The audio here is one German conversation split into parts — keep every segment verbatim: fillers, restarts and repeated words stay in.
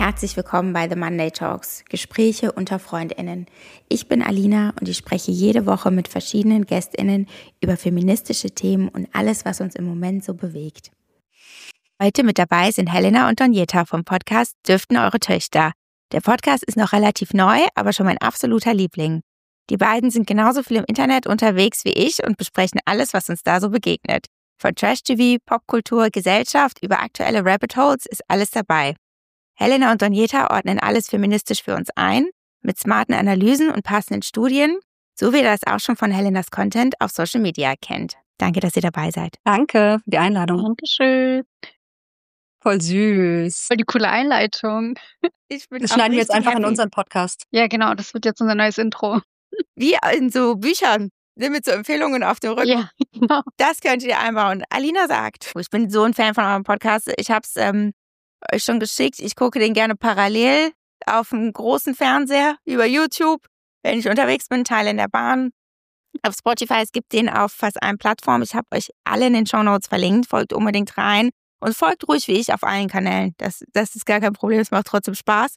Herzlich willkommen bei The Monday Talks, Gespräche unter FreundInnen. Ich bin Alina und ich spreche jede Woche mit verschiedenen GästInnen über feministische Themen und alles, was uns im Moment so bewegt. Heute mit dabei sind Helena und Donjeta vom Podcast Dürften eure Töchter. Der Podcast ist noch relativ neu, aber schon mein absoluter Liebling. Die beiden sind genauso viel im Internet unterwegs wie ich und besprechen alles, was uns da so begegnet. Von Trash-T V, Popkultur, Gesellschaft über aktuelle Rabbit Holes ist alles dabei. Helena und Donjeta ordnen alles feministisch für uns ein, mit smarten Analysen und passenden Studien, so wie ihr das auch schon von Helenas Content auf Social Media kennt. Danke, dass ihr dabei seid. Danke für die Einladung. Dankeschön. Voll süß. Voll die coole Einleitung. Ich bin Das schneiden wir jetzt einfach happy. in unseren Podcast. Ja, genau, das wird jetzt unser neues Intro. Wie in so Büchern, mit so Empfehlungen auf dem Rücken. Ja, genau. Das könnt ihr einbauen. Alina sagt, ich bin so ein Fan von eurem Podcast. Ich habe es ähm, euch schon geschickt. Ich gucke den gerne parallel auf dem großen Fernseher über YouTube, wenn ich unterwegs bin, Teil in der Bahn. Auf Spotify, es gibt den auf fast allen Plattformen. Ich habe euch alle in den Shownotes verlinkt. Folgt unbedingt rein und folgt ruhig wie ich auf allen Kanälen. Das, das ist gar kein Problem. Es macht trotzdem Spaß.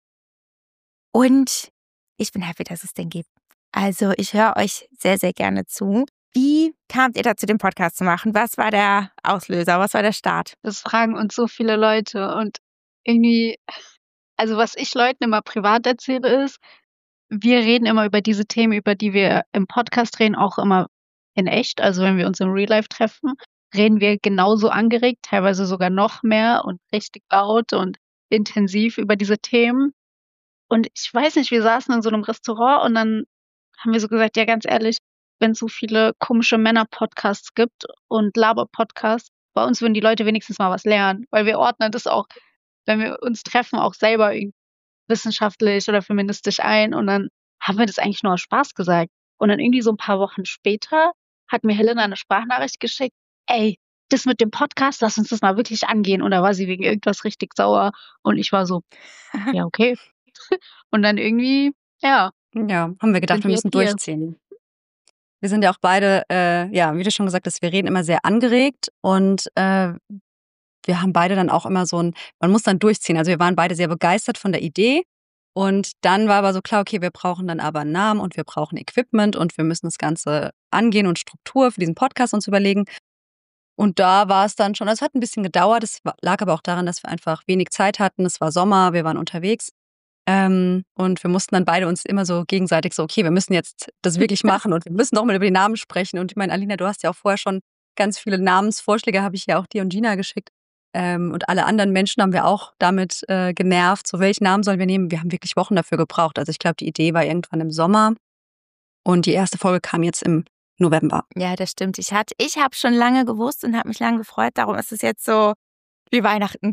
Und ich bin happy, dass es den gibt. Also ich höre euch sehr, sehr gerne zu. Wie kamt ihr dazu, den Podcast zu machen? Was war der Auslöser? Was war der Start? Das fragen uns so viele Leute und irgendwie, also was ich Leuten immer privat erzähle ist, wir reden immer über diese Themen, über die wir im Podcast reden, auch immer in echt. Also wenn wir uns im Real Life treffen, reden wir genauso angeregt, teilweise sogar noch mehr und richtig laut und intensiv über diese Themen. Und ich weiß nicht, wir saßen in so einem Restaurant und dann haben wir so gesagt, ja ganz ehrlich, wenn es so viele komische Männer-Podcasts gibt und Laber-Podcasts, bei uns würden die Leute wenigstens mal was lernen, weil wir ordnen das auch, wenn wir uns treffen, auch selber wissenschaftlich oder feministisch ein und dann haben wir das eigentlich nur aus Spaß gesagt. Und dann irgendwie so ein paar Wochen später hat mir Helena eine Sprachnachricht geschickt, ey, das mit dem Podcast, lass uns das mal wirklich angehen. Und da war sie wegen irgendwas richtig sauer und ich war so, ja okay. Und dann irgendwie, ja. Ja, haben wir gedacht, wir müssen durchziehen. Wir sind ja auch beide, äh, ja, wie du schon gesagt hast, wir reden immer sehr angeregt und äh, wir haben beide dann auch immer so ein, man muss dann durchziehen. Also wir waren beide sehr begeistert von der Idee und dann war aber so klar, okay, wir brauchen dann aber einen Namen und wir brauchen Equipment und wir müssen das Ganze angehen und Struktur für diesen Podcast uns überlegen. Und da war es dann schon, also es hat ein bisschen gedauert, es lag aber auch daran, dass wir einfach wenig Zeit hatten, es war Sommer, wir waren unterwegs. Ähm, und wir mussten dann beide uns immer so gegenseitig so, okay, wir müssen jetzt das wirklich machen und wir müssen noch mal über die Namen sprechen. Und ich meine, Alina, du hast ja auch vorher schon ganz viele Namensvorschläge, habe ich ja auch dir und Gina geschickt. Ähm, und alle anderen Menschen haben wir auch damit äh, genervt, so welchen Namen sollen wir nehmen? Wir haben wirklich Wochen dafür gebraucht. Also ich glaube, die Idee war irgendwann im Sommer und die erste Folge kam jetzt im November. Ja, das stimmt. Ich hatte, ich habe schon lange gewusst und habe mich lange gefreut. Darum ist es jetzt so wie Weihnachten.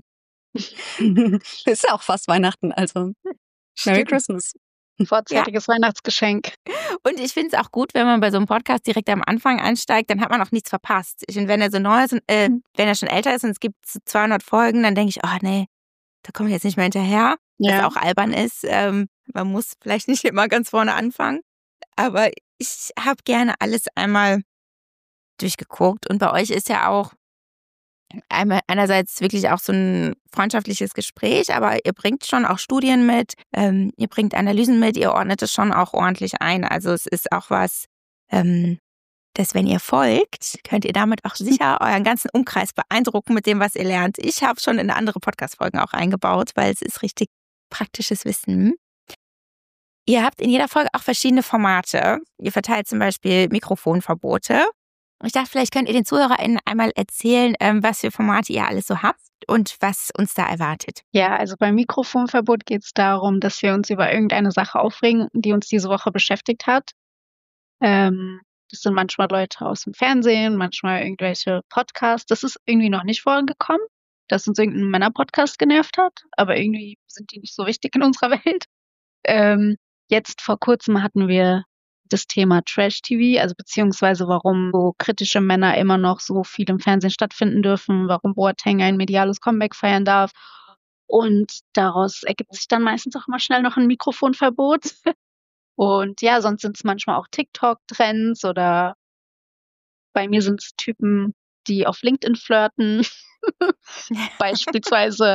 Ist ja auch fast Weihnachten, also Merry Christmas. Vorzeitiges ja. Weihnachtsgeschenk. Und ich finde es auch gut, wenn man bei so einem Podcast direkt am Anfang einsteigt, dann hat man auch nichts verpasst. Ich finde, wenn er so neu ist, und, äh, wenn er schon älter ist und es gibt zweihundert Folgen, dann denke ich, oh nee, da komme ich jetzt nicht mehr hinterher. Ja. Was auch albern ist. Ähm, man muss vielleicht nicht immer ganz vorne anfangen. Aber ich habe gerne alles einmal durchgeguckt. Und bei euch ist ja auch Einmal, einerseits wirklich auch so ein freundschaftliches Gespräch, aber ihr bringt schon auch Studien mit, ähm, ihr bringt Analysen mit, ihr ordnet es schon auch ordentlich ein. Also es ist auch was, ähm, dass wenn ihr folgt, könnt ihr damit auch sicher euren ganzen Umkreis beeindrucken mit dem, was ihr lernt. Ich habe schon in andere Podcast-Folgen auch eingebaut, weil es ist richtig praktisches Wissen. Ihr habt in jeder Folge auch verschiedene Formate. Ihr verteilt zum Beispiel Mikrofonverbote. Ich dachte, vielleicht könnt ihr den ZuhörerInnen einmal erzählen, was für Formate ihr alles so habt und was uns da erwartet. Ja, also beim Mikrofonverbot geht es darum, dass wir uns über irgendeine Sache aufregen, die uns diese Woche beschäftigt hat. Ähm, das sind manchmal Leute aus dem Fernsehen, manchmal irgendwelche Podcasts. Das ist irgendwie noch nicht vorgekommen, dass uns irgendein Männer-Podcast genervt hat, aber irgendwie sind die nicht so wichtig in unserer Welt. Ähm, jetzt vor kurzem hatten wir das Thema Trash-T V, also beziehungsweise warum so kritische Männer immer noch so viel im Fernsehen stattfinden dürfen, warum Boateng ein mediales Comeback feiern darf. Und daraus ergibt sich dann meistens auch immer schnell noch ein Mikrofonverbot. Und ja, sonst sind es manchmal auch TikTok-Trends oder bei mir sind es Typen, die auf LinkedIn flirten. Beispielsweise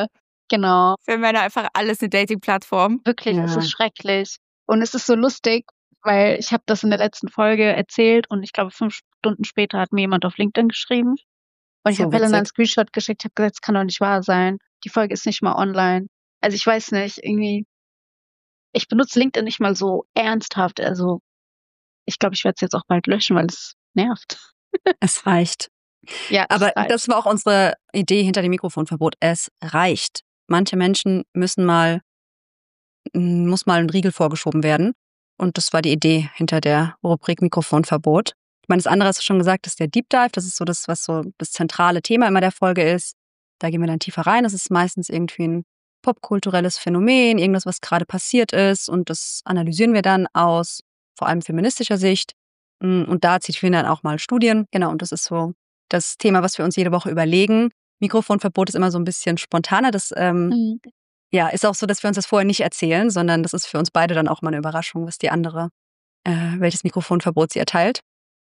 Genau. Für Männer einfach alles eine Dating-Plattform. Wirklich, Ja. es ist schrecklich. Und es ist so lustig, weil ich habe das in der letzten Folge erzählt und ich glaube, fünf Stunden später hat mir jemand auf LinkedIn geschrieben. Und ich So habe Helena einen witzig. Screenshot geschickt, habe gesagt, das kann doch nicht wahr sein. Die Folge ist nicht mal online. Also ich weiß nicht, irgendwie, ich benutze LinkedIn nicht mal so ernsthaft. Also ich glaube, ich werde es jetzt auch bald löschen, weil es nervt. Es reicht. Ja, es Aber reicht. das war auch unsere Idee hinter dem Mikrofonverbot. Es reicht. Manche Menschen müssen mal, muss mal ein Riegel vorgeschoben werden. Und das war die Idee hinter der Rubrik Mikrofonverbot. Ich meine, das andere hast du schon gesagt, ist der Deep Dive. Das ist so das, was so das zentrale Thema immer der Folge ist. Da gehen wir dann tiefer rein. Das ist meistens irgendwie ein popkulturelles Phänomen, irgendwas, was gerade passiert ist. Und das analysieren wir dann aus vor allem feministischer Sicht. Und da zitieren wir dann auch mal Studien. Genau, und das ist so das Thema, was wir uns jede Woche überlegen. Mikrofonverbot ist immer so ein bisschen spontaner. Das ähm, Mhm. ja, ist auch so, dass wir uns das vorher nicht erzählen, sondern das ist für uns beide dann auch mal eine Überraschung, was die andere, äh, welches Mikrofonverbot sie erteilt.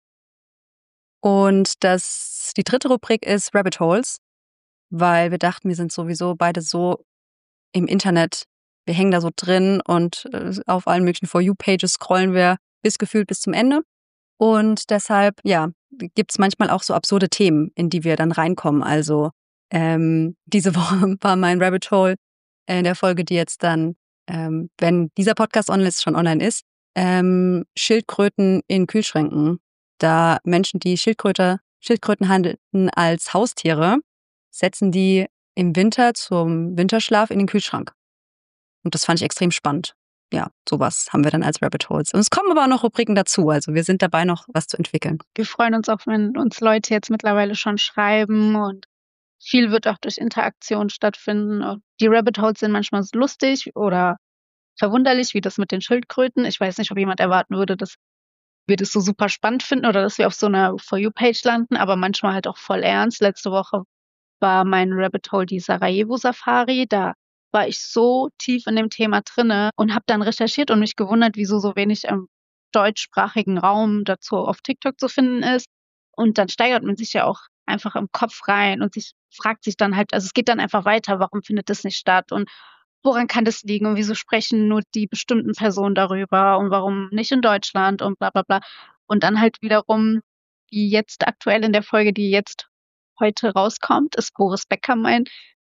Und das, die dritte Rubrik ist Rabbit Holes, weil wir dachten, wir sind sowieso beide so im Internet, wir hängen da so drin und äh, auf allen möglichen For You-Pages scrollen wir bis gefühlt bis zum Ende. Und deshalb, ja, gibt es manchmal auch so absurde Themen, in die wir dann reinkommen. Also ähm, diese Woche war mein Rabbit Hole in der Folge, die jetzt dann, ähm, wenn dieser Podcast online ist, schon online ist, ähm, Schildkröten in Kühlschränken. Da Menschen, die Schildkröte, Schildkröten handelten als Haustiere, setzen die im Winter zum Winterschlaf in den Kühlschrank. Und das fand ich extrem spannend. Ja, sowas haben wir dann als Rabbit Holes. Und es kommen aber auch noch Rubriken dazu. Also wir sind dabei, noch was zu entwickeln. Wir freuen uns auch, wenn uns Leute jetzt mittlerweile schon schreiben und viel wird auch durch Interaktion stattfinden. Und die Rabbit Holes sind manchmal so lustig oder verwunderlich, wie das mit den Schildkröten. Ich weiß nicht, ob jemand erwarten würde, dass wir das so super spannend finden oder dass wir auf so einer For You-Page landen, aber manchmal halt auch voll ernst. Letzte Woche war mein Rabbit Hole die Sarajevo-Safari. Da war ich so tief in dem Thema drinne und habe dann recherchiert und mich gewundert, wieso so wenig im deutschsprachigen Raum dazu auf TikTok zu finden ist. Und dann steigert man sich ja auch einfach im Kopf rein und sich fragt sich dann halt, also es geht dann einfach weiter, warum findet das nicht statt und woran kann das liegen und wieso sprechen nur die bestimmten Personen darüber und warum nicht in Deutschland und bla bla bla. Und dann halt wiederum, wie jetzt aktuell in der Folge, die jetzt heute rauskommt, ist Boris Becker mein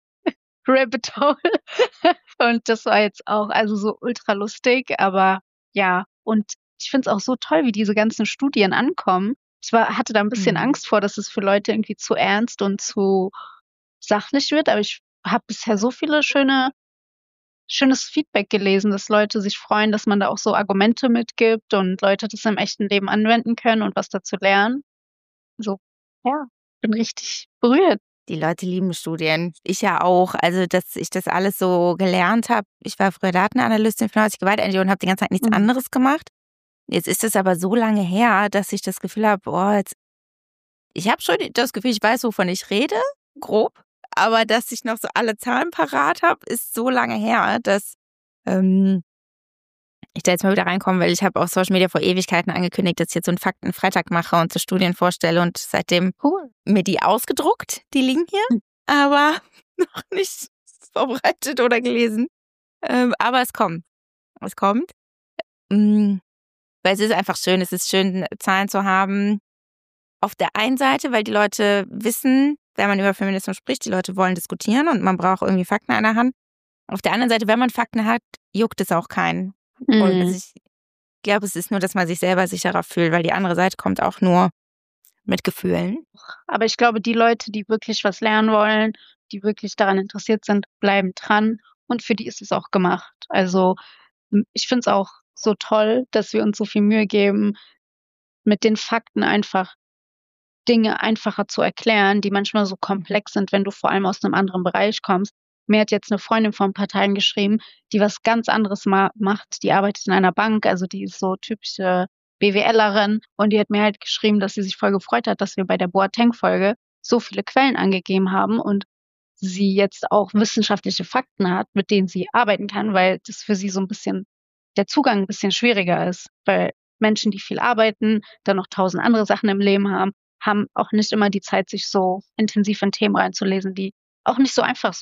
Rabbit Hole. Und das war jetzt auch also so ultra lustig, aber ja, und ich finde es auch so toll, wie diese ganzen Studien ankommen. Ich war, hatte da ein bisschen Mhm. Angst vor, dass es für Leute irgendwie zu ernst und zu sachlich wird, aber ich habe bisher so viele schöne, schönes Feedback gelesen, dass Leute sich freuen, dass man da auch so Argumente mitgibt und Leute das im echten Leben anwenden können und was dazu lernen. So, ja, bin richtig berührt. Die Leute lieben Studien. Ich ja auch. Also, dass ich das alles so gelernt habe. Ich war früher Datenanalystin für häusliche Gewalt und habe die ganze Zeit nichts Mhm. anderes gemacht. Jetzt ist es aber so lange her, dass ich das Gefühl habe, oh, jetzt, ich habe schon das Gefühl, ich weiß, wovon ich rede, grob. Aber dass ich noch so alle Zahlen parat habe, ist so lange her, dass ähm, ich da jetzt mal wieder reinkomme, weil ich habe auf Social Media vor Ewigkeiten angekündigt, dass ich jetzt so einen Fakten-Freitag mache und so Studien vorstelle und seitdem Cool. mir die ausgedruckt, die liegen hier, Hm. aber noch nicht vorbereitet oder gelesen. Ähm, aber es kommt. Es kommt. Mm, Weil es ist einfach schön, es ist schön, Zahlen zu haben. Auf der einen Seite, weil die Leute wissen, wenn man über Feminismus spricht, die Leute wollen diskutieren und man braucht irgendwie Fakten an der Hand. Auf der anderen Seite, wenn man Fakten hat, juckt es auch keinen. Und also Mhm. ich glaube, es ist nur, dass man sich selber sicherer fühlt, weil die andere Seite kommt auch nur mit Gefühlen. Aber ich glaube, die Leute, die wirklich was lernen wollen, die wirklich daran interessiert sind, bleiben dran. Und für die ist es auch gemacht. Also m- ich finde es auch so toll, dass wir uns so viel Mühe geben, mit den Fakten einfach Dinge einfacher zu erklären, die manchmal so komplex sind, wenn du vor allem aus einem anderen Bereich kommst. Mir hat jetzt eine Freundin vor ein paar Tagen geschrieben, die was ganz anderes ma- macht. Die arbeitet in einer Bank, also die ist so typische BWLerin. Und die hat mir halt geschrieben, dass sie sich voll gefreut hat, dass wir bei der Boateng-Folge so viele Quellen angegeben haben und sie jetzt auch wissenschaftliche Fakten hat, mit denen sie arbeiten kann, weil das für sie so ein bisschen, der Zugang ein bisschen schwieriger ist. Weil Menschen, die viel arbeiten, dann noch tausend andere Sachen im Leben haben, haben auch nicht immer die Zeit, sich so intensiv in Themen reinzulesen, die auch nicht so einfach sind.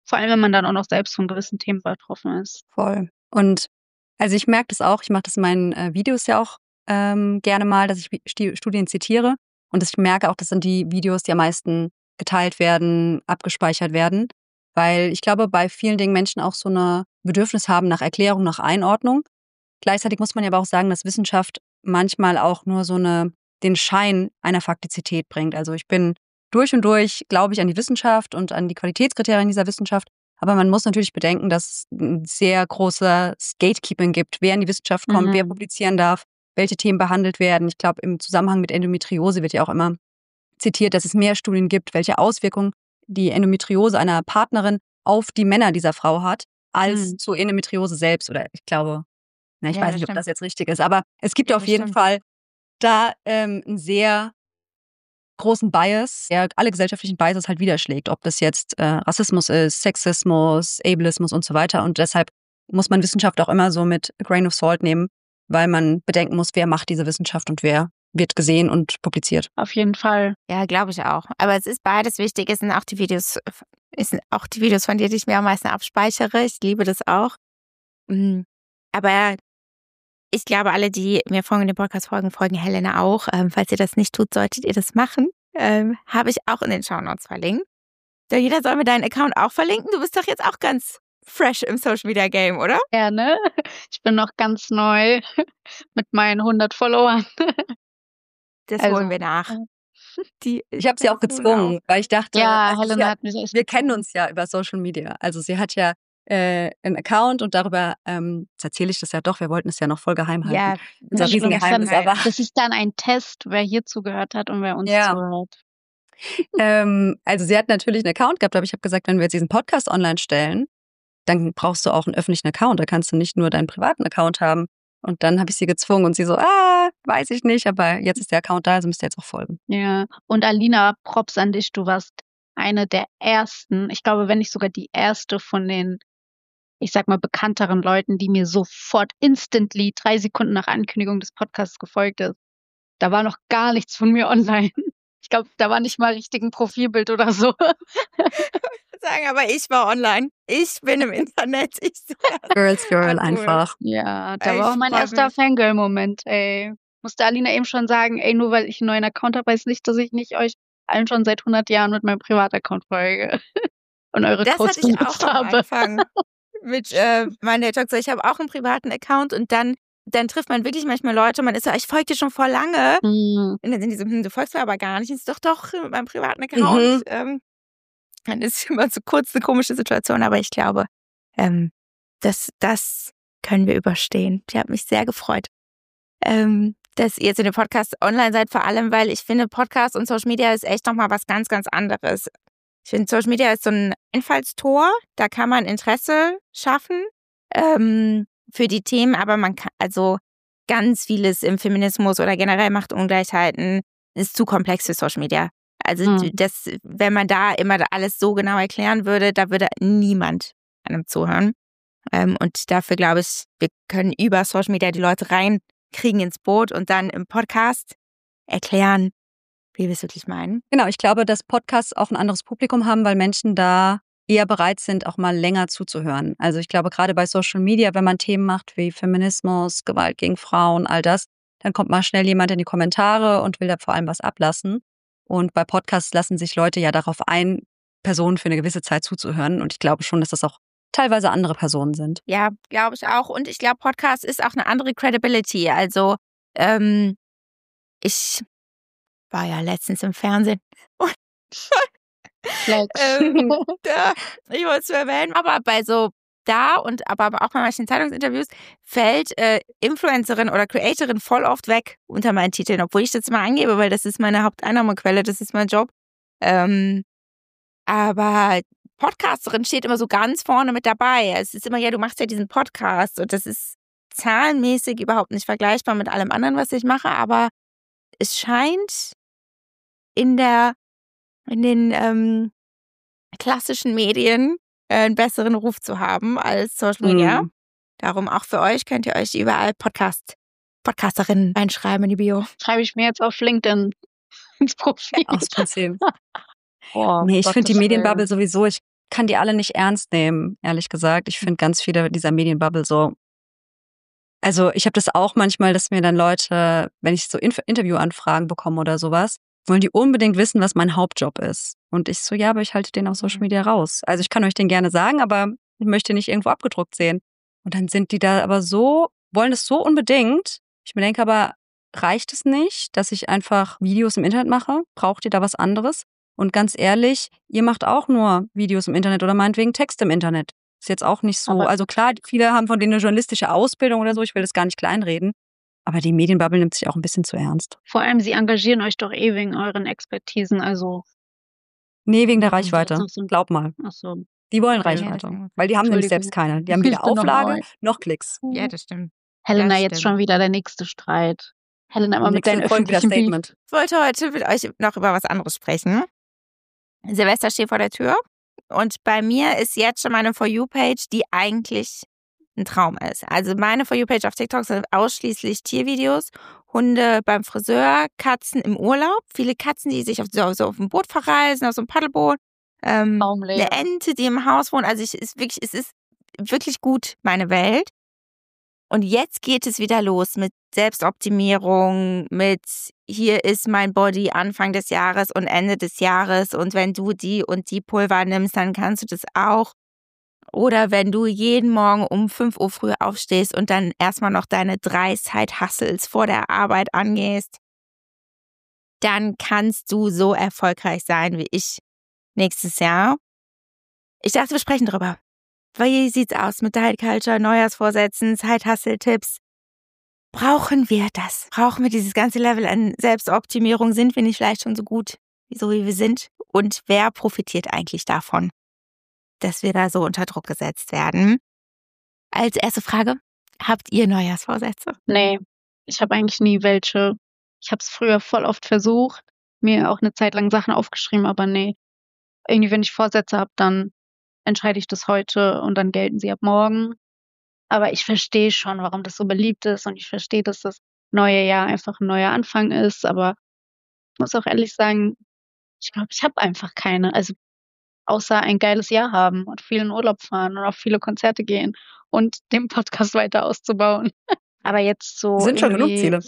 Vor allem, wenn man dann auch noch selbst von gewissen Themen betroffen ist. Voll. Und also ich merke das auch, ich mache das in meinen äh, Videos ja auch ähm, gerne mal, dass ich Sti- Studien zitiere. Und ich merke auch, das sind die Videos, die am meisten geteilt werden, abgespeichert werden. Weil ich glaube, bei vielen Dingen Menschen auch so ein Bedürfnis haben nach Erklärung, nach Einordnung. Gleichzeitig muss man ja aber auch sagen, dass Wissenschaft manchmal auch nur so eine, den Schein einer Faktizität bringt. Also ich bin durch und durch, glaube ich, an die Wissenschaft und an die Qualitätskriterien dieser Wissenschaft. Aber man muss natürlich bedenken, dass es ein sehr großes Gatekeeping gibt, wer in die Wissenschaft kommt, Mhm. wer publizieren darf, welche Themen behandelt werden. Ich glaube, im Zusammenhang mit Endometriose wird ja auch immer zitiert, dass es mehr Studien gibt, welche Auswirkungen die Endometriose einer Partnerin auf die Männer dieser Frau hat, als Mhm. zur Endometriose selbst. Oder ich glaube, na, ich Ja, weiß das nicht, ob stimmt. das jetzt richtig ist, aber es gibt Ja, auf das jeden stimmt. Fall da ähm, einen sehr großen Bias, der alle gesellschaftlichen Biases halt widerschlägt, ob das jetzt äh, Rassismus ist, Sexismus, Ableismus und so weiter. Und deshalb muss man Wissenschaft auch immer so mit a grain of salt nehmen, weil man bedenken muss, wer macht diese Wissenschaft und wer wird gesehen und publiziert. Auf jeden Fall. Ja, glaube ich auch. Aber es ist beides wichtig. Es sind auch die Videos, es sind auch die Videos von dir, die ich mir am meisten abspeichere. Ich liebe das auch. Mm, Aber ich glaube, alle, die mir folgen in den Podcast folgen, folgen Helena auch. Ähm, falls ihr das nicht tut, solltet ihr das machen. Ähm, habe ich auch in den Shownotes verlinkt. Da jeder soll mir deinen Account auch verlinken. Du bist doch jetzt auch ganz fresh im Social Media Game, oder? Ja, ne? Ich bin noch ganz neu mit meinen hundert Followern. Das Also, holen wir nach. äh, Die, Ich habe sie auch das holen wir gezwungen, weil ich dachte, Ja, also sie Helena hat, hat mich echt wir kennen gezwungen. uns ja über Social Media. Also sie hat ja äh, einen Account und darüber, ähm, jetzt erzähle ich das ja doch, wir wollten es ja noch voll geheim halten. Ja, Unser Das stimmt. Riesengeheimnis, Dann, aber das ist dann ein Test, wer hier zugehört hat und wer uns ja. zuhört. Ähm, also sie hat natürlich einen Account gehabt, aber ich habe gesagt, wenn wir jetzt diesen Podcast online stellen, dann brauchst du auch einen öffentlichen Account. Da kannst du nicht nur deinen privaten Account haben. Und dann habe ich sie gezwungen und sie so, ah, weiß ich nicht, aber jetzt ist der Account da, also müsst ihr jetzt auch folgen. Ja. Und Alina, Props an dich. Du warst eine der ersten, ich glaube, wenn nicht sogar die erste von den, ich sag mal, bekannteren Leuten, die mir sofort instantly drei Sekunden nach Ankündigung des Podcasts gefolgt ist. Da war noch gar nichts von mir online. Ich glaube, da war nicht mal richtig ein Profilbild oder so. sagen, aber ich war online. Ich bin im Internet. Ich Girls Girl Ah, cool. einfach. Ja, da Ey, war auch ich mein freu erster mich. Fangirl-Moment, ey. Musste Alina eben schon sagen, ey, nur weil ich einen neuen Account habe, heißt nicht, dass ich nicht euch allen schon seit hundert Jahren mit meinem Privataccount folge und eure Das Codes hatte ich auch benutzt am habe. Anfang mit äh, meiner Talk. Ich habe auch einen privaten Account und dann, dann trifft man wirklich manchmal Leute und man ist so, ich folge dir schon vor lange. Hm. Und dann sind die so, hm, du folgst mir aber gar nicht. Und ist doch doch mit meinem privaten Account. Mhm. Ähm, dann ist immer so kurz eine komische Situation, aber ich glaube, ähm, das, das können wir überstehen. Ich habe mich sehr gefreut, ähm, dass ihr jetzt in dem Podcast online seid, vor allem, weil ich finde, Podcast und Social Media ist echt nochmal was ganz, ganz anderes. Ich finde, Social Media ist so ein Einfallstor, da kann man Interesse schaffen ähm, für die Themen, aber man kann, also ganz vieles im Feminismus oder generell Machtungleichheiten ist zu komplex für Social Media. Also Hm. das, wenn man da immer alles so genau erklären würde, da würde niemand einem zuhören. Ähm, und dafür glaube ich, wir können über Social Media die Leute reinkriegen ins Boot und dann im Podcast erklären, wie wir es wirklich meinen. Genau, ich glaube, dass Podcasts auch ein anderes Publikum haben, weil Menschen da eher bereit sind, auch mal länger zuzuhören. Also ich glaube, gerade bei Social Media, wenn man Themen macht wie Feminismus, Gewalt gegen Frauen, all das, dann kommt mal schnell jemand in die Kommentare und will da vor allem was ablassen. Und bei Podcasts lassen sich Leute ja darauf ein, Personen für eine gewisse Zeit zuzuhören. Und ich glaube schon, dass das auch teilweise andere Personen sind. Ja, glaube ich auch. Und ich glaube, Podcast ist auch eine andere Credibility. Also ähm, ich war ja letztens im Fernsehen und Flex. ähm, da, ich wollte es erwähnen, aber bei so da und aber, aber auch bei manchen Zeitungsinterviews fällt äh, Influencerin oder Creatorin voll oft weg unter meinen Titeln, obwohl ich das immer angebe, weil das ist meine Haupteinnahmequelle, das ist mein Job. Ähm, aber Podcasterin steht immer so ganz vorne mit dabei. Es ist immer, ja, du machst ja diesen Podcast und das ist zahlenmäßig überhaupt nicht vergleichbar mit allem anderen, was ich mache, aber es scheint in der in den ähm, klassischen Medien äh, einen besseren Ruf zu haben als Social Media. Mhm. Darum auch für euch könnt ihr euch überall Podcast Podcasterinnen reinschreiben in die Bio. Schreibe ich mir jetzt auf LinkedIn ins Profil. Aus Prinzip. Oh, Nee, ich finde die Gottes Medienbubble Willen. sowieso, ich kann die alle nicht ernst nehmen, ehrlich gesagt. Ich finde ganz viele dieser Medienbubble so. Also ich habe das auch manchmal, dass mir dann Leute, wenn ich so Inf- Interviewanfragen bekomme oder sowas, wollen die unbedingt wissen, was mein Hauptjob ist. Und ich so, ja, aber ich halte den auf Social Media raus. Also ich kann euch den gerne sagen, aber ich möchte nicht irgendwo abgedruckt sehen. Und dann sind die da aber so, wollen es so unbedingt. Ich mir denke aber, reicht es nicht, dass ich einfach Videos im Internet mache? Braucht ihr da was anderes? Und ganz ehrlich, ihr macht auch nur Videos im Internet oder meinetwegen Text im Internet. Ist jetzt auch nicht so, Aber also klar, viele haben von denen eine journalistische Ausbildung oder so, ich will das gar nicht kleinreden. Aber die Medienbubble nimmt sich auch ein bisschen zu ernst. vor allem, sie engagieren euch doch eh wegen euren Expertisen, also Nee, wegen der warum soll das Reichweite. noch so ein... Glaub mal. Ach so, Die wollen okay. Reichweite. Weil die haben nämlich selbst keine. Die haben Ich weder bin Auflage normal. noch Klicks. Ja, das stimmt. Helena, Das jetzt stimmt. schon wieder der nächste Streit. Helena, immer mit Nächste deinen Folge wieder öffentlichen Beef. Statement. Ich wollte heute mit euch noch über was anderes sprechen. Silvester steht vor der Tür und bei mir ist jetzt schon meine For You-Page, die eigentlich ein Traum ist. Also meine For You-Page auf TikTok sind ausschließlich Tiervideos, Hunde beim Friseur, Katzen im Urlaub, viele Katzen, die sich auf, so, so auf dem Boot verreisen, auf so einem Paddelboot, ähm, Traumleben. eine Ente, die im Haus wohnt. Also ich, ist wirklich, es ist wirklich gut, meine Welt. Und jetzt geht es wieder los mit Selbstoptimierung, mit hier ist mein Body Anfang des Jahres und Ende des Jahres und wenn du die und die Pulver nimmst, dann kannst du das auch. Oder wenn du jeden Morgen um fünf Uhr früh aufstehst und dann erstmal noch deine drei Side-Hustles vor der Arbeit angehst, dann kannst du so erfolgreich sein wie ich nächstes Jahr. Ich dachte, wir sprechen drüber. Wie sieht's aus mit Diet Culture, Neujahrsvorsätzen, Side-Hustle-Tipps? Brauchen wir das? Brauchen wir dieses ganze Level an Selbstoptimierung? Sind wir nicht vielleicht schon so gut, so wie wir sind? Und wer profitiert eigentlich davon, dass wir da so unter Druck gesetzt werden? Als erste Frage, habt ihr Neujahrsvorsätze? Nee, ich habe eigentlich nie welche. Ich habe es früher voll oft versucht, mir auch eine Zeit lang Sachen aufgeschrieben, aber nee. Irgendwie, wenn ich Vorsätze habe, dann entscheide ich das heute und dann gelten sie ab morgen. Aber ich verstehe schon, warum das so beliebt ist und ich verstehe, dass das neue Jahr einfach ein neuer Anfang ist, aber ich muss auch ehrlich sagen, ich glaube, ich habe einfach keine. Also außer ein geiles Jahr haben und viel in Urlaub fahren und auf viele Konzerte gehen und den Podcast weiter auszubauen. Aber jetzt so Sind schon genug irgendwie, Ziele.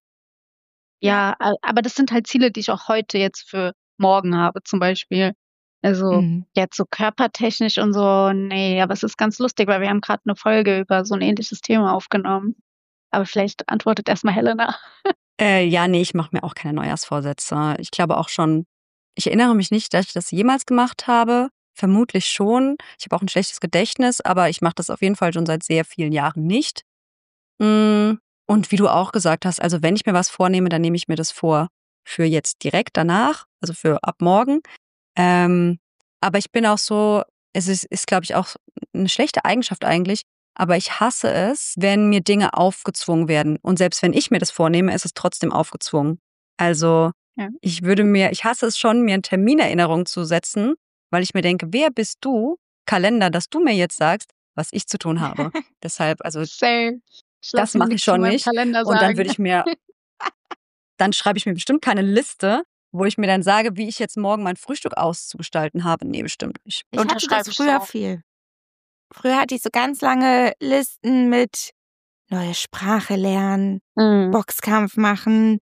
ja, a- aber das sind halt Ziele, die ich auch heute jetzt für morgen habe, zum Beispiel. Also Mhm. jetzt so körpertechnisch und so, nee, aber es ist ganz lustig, weil wir haben gerade eine Folge über so ein ähnliches Thema aufgenommen. Aber vielleicht antwortet erstmal Helena. Äh, ja, nee, ich mache mir auch keine Neujahrsvorsätze. Ich glaube auch schon, ich erinnere mich nicht, dass ich das jemals gemacht habe. Vermutlich schon. Ich habe auch ein schlechtes Gedächtnis, aber ich mache das auf jeden Fall schon seit sehr vielen Jahren nicht. Mm, Und wie du auch gesagt hast, also wenn ich mir was vornehme, dann nehme ich mir das vor für jetzt direkt danach, also für ab morgen. Ähm, aber ich bin auch so, es ist, ist glaube ich, auch eine schlechte Eigenschaft eigentlich, aber ich hasse es, wenn mir Dinge aufgezwungen werden. Und selbst wenn ich mir das vornehme, ist es trotzdem aufgezwungen. Also Ja. ich würde mir, ich hasse es schon, mir eine Terminerinnerung zu setzen, weil ich mir denke, wer bist du, Kalender, dass du mir jetzt sagst, was ich zu tun habe. Deshalb, also Same. Ich das lasse mir mache ich nichts zu schon meinem nicht. Kalender Und dann sagen. würde ich mir, dann schreibe ich mir bestimmt keine Liste, wo ich mir dann sage, wie ich jetzt morgen mein Frühstück auszugestalten habe. Nee, bestimmt nicht. Ich hatte Unterschreibe das ich früher so. viel. Früher hatte ich so ganz lange Listen mit neue Sprache lernen, Mhm. Boxkampf machen.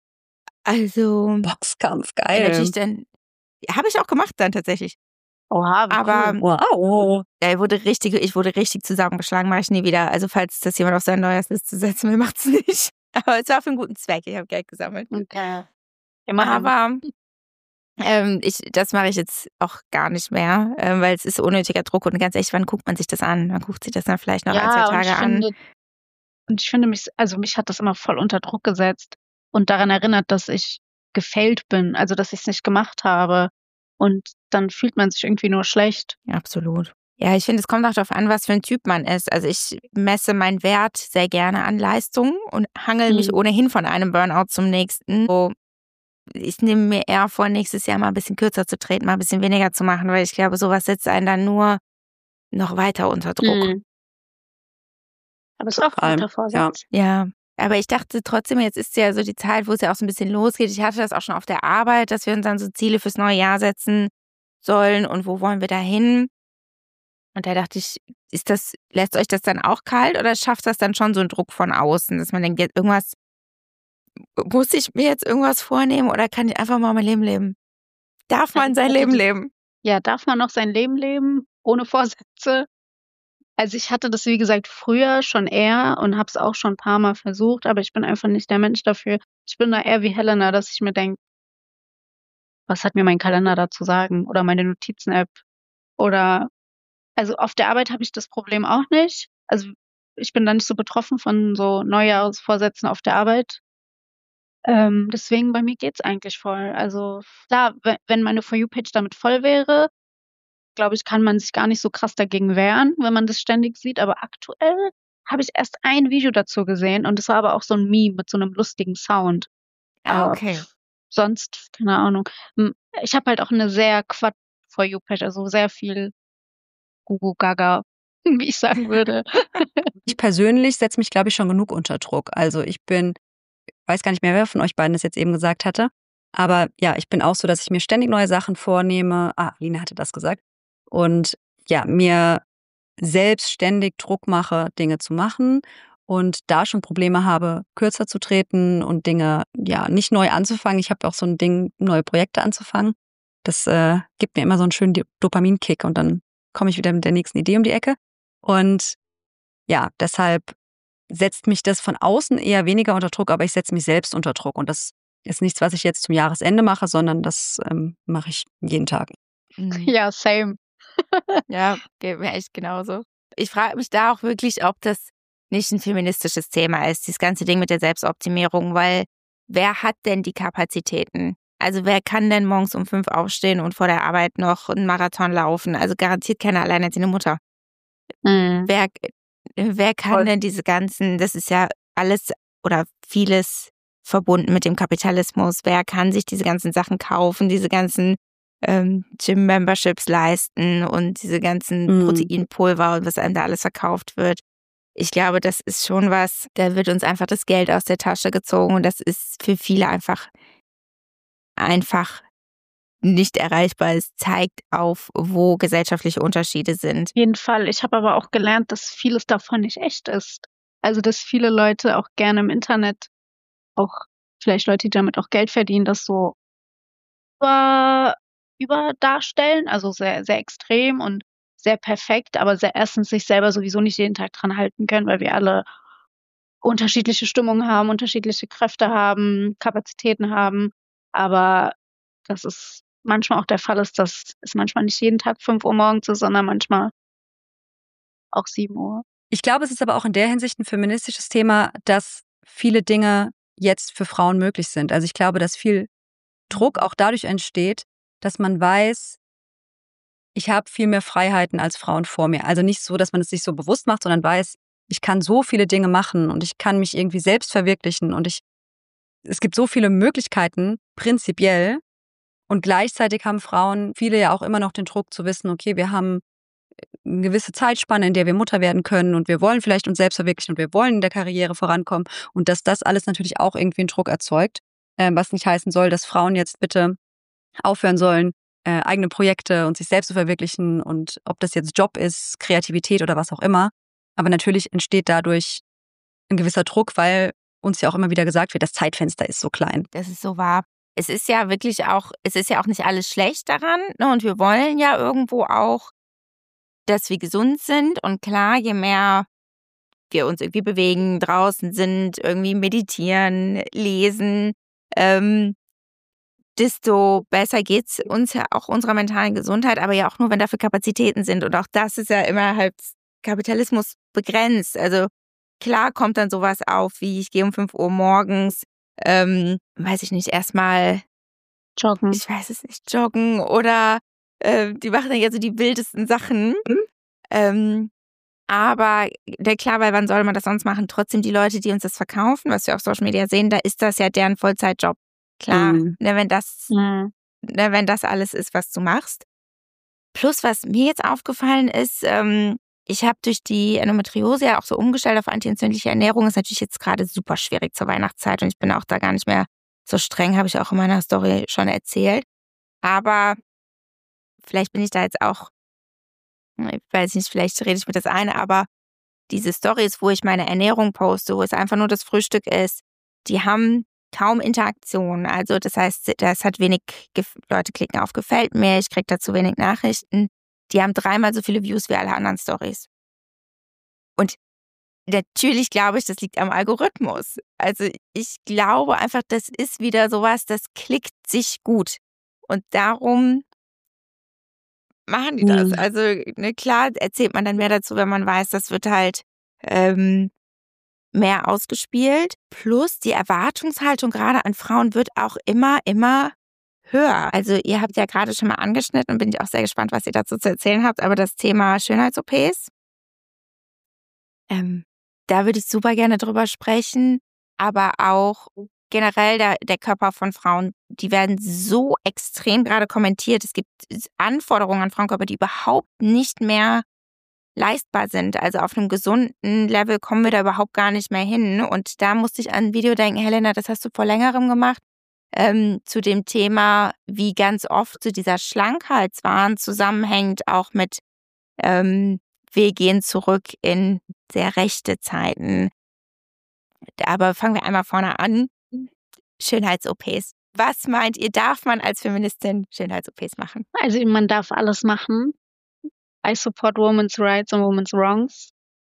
Also Boxkampf, ja, geil. natürlich dann, habe ich auch gemacht dann tatsächlich. Oha, wie Aber cool. Wow. ja, wurde richtig, ich wurde richtig zusammengeschlagen, mache ich nie wieder. Also falls das jemand auf seine Neujahrsliste setzen will, macht's nicht. Aber es war für einen guten Zweck. Ich habe Geld gesammelt. Okay. Immerhin. Aber ähm, ich, das mache ich jetzt auch gar nicht mehr, ähm, weil es ist unnötiger Druck und ganz ehrlich, wann guckt man sich das an? Man guckt sich das dann vielleicht noch ein, zwei Ja, und Tage ich an. finde, und ich finde mich, also mich hat das immer voll unter Druck gesetzt und daran erinnert, dass ich gefailt bin, also dass ich es nicht gemacht habe. Und dann fühlt man sich irgendwie nur schlecht. Ja, absolut. Ja, ich finde, es kommt auch darauf an, was für ein Typ man ist. Also ich messe meinen Wert sehr gerne an Leistungen und hangel mich Mhm. ohnehin von einem Burnout zum nächsten. So, ich nehme mir eher vor, nächstes Jahr mal ein bisschen kürzer zu treten, mal ein bisschen weniger zu machen, weil ich glaube, sowas setzt einen dann nur noch weiter unter Druck. Mhm. Aber es ist auch ein guter Vorsatz. Ja, aber ich dachte trotzdem, jetzt ist ja so die Zeit, wo es ja auch so ein bisschen losgeht. Ich hatte das auch schon auf der Arbeit, dass wir uns dann so Ziele fürs neue Jahr setzen. sollen und wo wollen wir da hin? Und da dachte ich, ist das, lässt euch das dann auch kalt oder schafft das dann schon so einen Druck von außen, dass man denkt, jetzt irgendwas, muss ich mir jetzt irgendwas vornehmen oder kann ich einfach mal mein Leben leben? Darf man sein Leben leben? Ja, darf man noch sein Leben leben, ohne Vorsätze? Also ich hatte das, wie gesagt, früher schon eher und habe es auch schon ein paar Mal versucht, aber ich bin einfach nicht der Mensch dafür. Ich bin da eher wie Helena, dass ich mir denke, was hat mir mein Kalender da zu sagen oder meine Notizen-App oder also auf der Arbeit habe ich das Problem auch nicht. Also ich bin da nicht so betroffen von so Neujahrsvorsätzen auf der Arbeit. Ähm, deswegen bei mir geht's eigentlich voll. Also klar, we- wenn meine For You-Page damit voll wäre, glaube ich, kann man sich gar nicht so krass dagegen wehren, wenn man das ständig sieht. Aber aktuell habe ich erst ein Video dazu gesehen und es war aber auch so ein Meme mit so einem lustigen Sound. Ah, Aber okay. sonst, keine Ahnung. Hm, Ich habe halt auch eine sehr Quatsch For You-Page, also sehr viel Gugu Gaga, wie ich sagen würde. Ich persönlich setze mich, glaube ich, schon genug unter Druck. Also ich bin, weiß gar nicht mehr, wer von euch beiden das jetzt eben gesagt hatte. Aber ja, ich bin auch so, dass ich mir ständig neue Sachen vornehme. Ah, Lina hatte das gesagt. Und ja, mir selbst ständig Druck mache, Dinge zu machen und da schon Probleme habe, kürzer zu treten und Dinge ja nicht neu anzufangen. Ich habe auch so ein Ding, neue Projekte anzufangen. Das äh, gibt mir immer so einen schönen Do- Dopaminkick und dann komme ich wieder mit der nächsten Idee um die Ecke. Und ja, deshalb setzt mich das von außen eher weniger unter Druck, aber ich setze mich selbst unter Druck. Und das ist nichts, was ich jetzt zum Jahresende mache, sondern das ähm, mache ich jeden Tag. Mhm. Ja, same. Ja, geht mir echt genauso. Ich frage mich da auch wirklich, ob das nicht ein feministisches Thema ist, dieses ganze Ding mit der Selbstoptimierung, weil wer hat denn die Kapazitäten? Also wer kann denn morgens um fünf aufstehen und vor der Arbeit noch einen Marathon laufen? Also garantiert keine alleinerziehende Mutter. Mhm. Wer, wer kann Voll. denn diese ganzen, das ist ja alles oder vieles verbunden mit dem Kapitalismus. Wer kann sich diese ganzen Sachen kaufen, diese ganzen ähm, Gym-Memberships leisten und diese ganzen Mhm. Proteinpulver und was einem da alles verkauft wird? Ich glaube, das ist schon was, da wird uns einfach das Geld aus der Tasche gezogen und das ist für viele einfach, einfach nicht erreichbar. Es zeigt auf, wo gesellschaftliche Unterschiede sind. Auf jeden Fall. Ich habe aber auch gelernt, dass vieles davon nicht echt ist. Also, dass viele Leute auch gerne im Internet, auch vielleicht Leute, die damit auch Geld verdienen, das so über, über darstellen, also sehr, sehr extrem und sehr perfekt, aber sehr erstens sich selber sowieso nicht jeden Tag dran halten können, weil wir alle unterschiedliche Stimmungen haben, unterschiedliche Kräfte haben, Kapazitäten haben. Aber dass es manchmal auch der Fall ist, dass es manchmal nicht jeden Tag fünf Uhr morgens ist, sondern manchmal auch sieben Uhr. Ich glaube, es ist aber auch in der Hinsicht ein feministisches Thema, dass viele Dinge jetzt für Frauen möglich sind. Also ich glaube, dass viel Druck auch dadurch entsteht, dass man weiß, ich habe viel mehr Freiheiten als Frauen vor mir. Also nicht so, dass man es sich so bewusst macht, sondern weiß, ich kann so viele Dinge machen und ich kann mich irgendwie selbst verwirklichen und ich, es gibt so viele Möglichkeiten, prinzipiell. Und gleichzeitig haben Frauen, viele ja auch immer noch den Druck zu wissen, okay, wir haben eine gewisse Zeitspanne, in der wir Mutter werden können und wir wollen vielleicht uns selbst verwirklichen und wir wollen in der Karriere vorankommen und dass das alles natürlich auch irgendwie einen Druck erzeugt, äh, was nicht heißen soll, dass Frauen jetzt bitte aufhören sollen, äh, eigene Projekte und sich selbst zu verwirklichen und ob das jetzt Job ist, Kreativität oder was auch immer. Aber natürlich entsteht dadurch ein gewisser Druck, weil uns ja auch immer wieder gesagt wird, das Zeitfenster ist so klein. Das ist so wahr. Es ist ja wirklich auch, es ist ja auch nicht alles schlecht daran, ne? Und wir wollen ja irgendwo auch, dass wir gesund sind. Und klar, je mehr wir uns irgendwie bewegen, draußen sind, irgendwie meditieren, lesen, ähm, desto besser geht's uns ja auch unserer mentalen Gesundheit, aber ja auch nur, wenn dafür Kapazitäten sind. Und auch das ist ja immer halt Kapitalismus begrenzt. Also klar kommt dann sowas auf, wie ich gehe um fünf Uhr morgens, ähm, weiß ich nicht, erstmal, Joggen. ich weiß es nicht, joggen oder äh, die machen dann ja so die wildesten Sachen. Ähm, aber der, klar, weil wann soll man das sonst machen? Trotzdem die Leute, die uns das verkaufen, was wir auf Social Media sehen, da ist das ja deren Vollzeitjob. Klar, Mhm. ne, wenn das, Mhm. ne, wenn das alles ist, was du machst. Plus, was mir jetzt aufgefallen ist, ähm, ich habe durch die Endometriose ja auch so umgestellt auf antientzündliche Ernährung. Ist natürlich jetzt gerade super schwierig zur Weihnachtszeit und ich bin auch da gar nicht mehr so streng, habe ich auch in meiner Story schon erzählt. Aber vielleicht bin ich da jetzt auch, ich weiß nicht, vielleicht rede ich mir das ein, aber diese Stories, wo ich meine Ernährung poste, wo es einfach nur das Frühstück ist, die haben kaum Interaktion. Also das heißt, das hat wenig, Leute klicken auf gefällt mir, ich kriege dazu wenig Nachrichten. Die haben dreimal so viele Views wie alle anderen Stories. Und natürlich glaube ich, das liegt am Algorithmus. Also ich glaube einfach, das ist wieder sowas, das klickt sich gut. Und darum machen die das. Mhm. Also ne, klar erzählt man dann mehr dazu, wenn man weiß, das wird halt ähm, mehr ausgespielt. Plus die Erwartungshaltung gerade an Frauen wird auch immer, immer höher. Also ihr habt ja gerade schon mal angeschnitten und bin ich auch sehr gespannt, was ihr dazu zu erzählen habt, aber das Thema Schönheits-O Ps, ähm, da würde ich super gerne drüber sprechen, aber auch generell der, der Körper von Frauen, die werden so extrem gerade kommentiert. Es gibt Anforderungen an Frauenkörper, die überhaupt nicht mehr leistbar sind. Also auf einem gesunden Level kommen wir da überhaupt gar nicht mehr hin. Und da musste ich an ein Video denken, Helena, das hast du vor längerem gemacht, ähm, zu dem Thema, wie ganz oft so dieser Schlankheitswahn zusammenhängt, auch mit ähm, wir gehen zurück in sehr rechte Zeiten. Aber fangen wir einmal vorne an. Schönheits-O Ps. Was meint ihr, darf man als Feministin Schönheits-O Ps machen? Also man darf alles machen. I support women's rights and women's wrongs.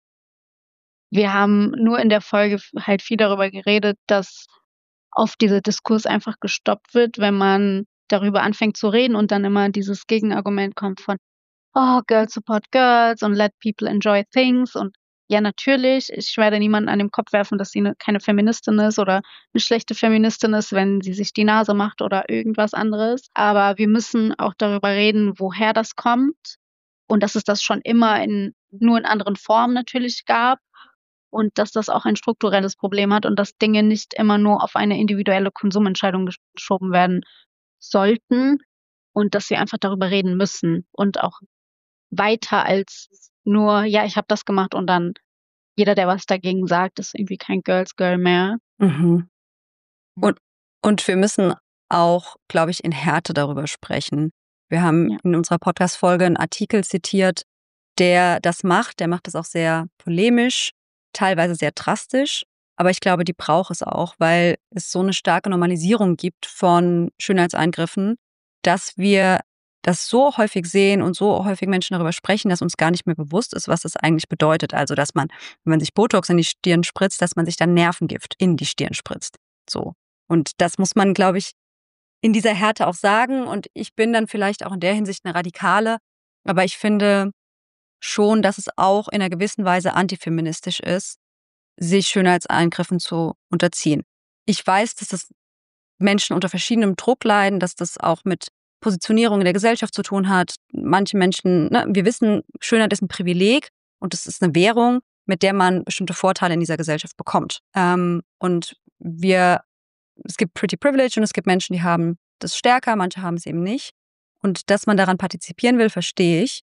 Wir haben nur in der Folge halt viel darüber geredet, dass oft dieser Diskurs einfach gestoppt wird, wenn man darüber anfängt zu reden und dann immer dieses Gegenargument kommt von oh, Girls support Girls und let people enjoy things. Und ja, natürlich, ich werde niemanden an den Kopf werfen, dass sie ne, keine Feministin ist oder eine schlechte Feministin ist, wenn sie sich die Nase macht oder irgendwas anderes. Aber wir müssen auch darüber reden, woher das kommt und dass es das schon immer in nur in anderen Formen natürlich gab und dass das auch ein strukturelles Problem hat und dass Dinge nicht immer nur auf eine individuelle Konsumentscheidung geschoben werden sollten und dass wir einfach darüber reden müssen und auch weiter als nur, ja, ich habe das gemacht und dann jeder, der was dagegen sagt, ist irgendwie kein Girls Girl mehr. Mhm. Und, und wir müssen auch, glaube ich, in Härte darüber sprechen. Wir haben Ja. in unserer Podcast-Folge einen Artikel zitiert, der das macht. Der macht das auch sehr polemisch, teilweise sehr drastisch. Aber ich glaube, die braucht es auch, weil es so eine starke Normalisierung gibt von Schönheitseingriffen, dass wir das so häufig sehen und so häufig Menschen darüber sprechen, dass uns gar nicht mehr bewusst ist, was das eigentlich bedeutet. Also, dass man, wenn man sich Botox in die Stirn spritzt, dass man sich dann Nervengift in die Stirn spritzt. So. Und das muss man, glaube ich, in dieser Härte auch sagen. Und ich bin dann vielleicht auch in der Hinsicht eine Radikale. Aber ich finde schon, dass es auch in einer gewissen Weise antifeministisch ist, sich Schönheitseingriffen zu unterziehen. Ich weiß, dass das Menschen unter verschiedenem Druck leiden, dass das auch mit Positionierung in der Gesellschaft zu tun hat. Manche Menschen, ne, wir wissen, Schönheit ist ein Privileg und es ist eine Währung, mit der man bestimmte Vorteile in dieser Gesellschaft bekommt. Ähm, und wir, es gibt Pretty Privilege und es gibt Menschen, die haben das stärker, manche haben es eben nicht. Und dass man daran partizipieren will, verstehe ich.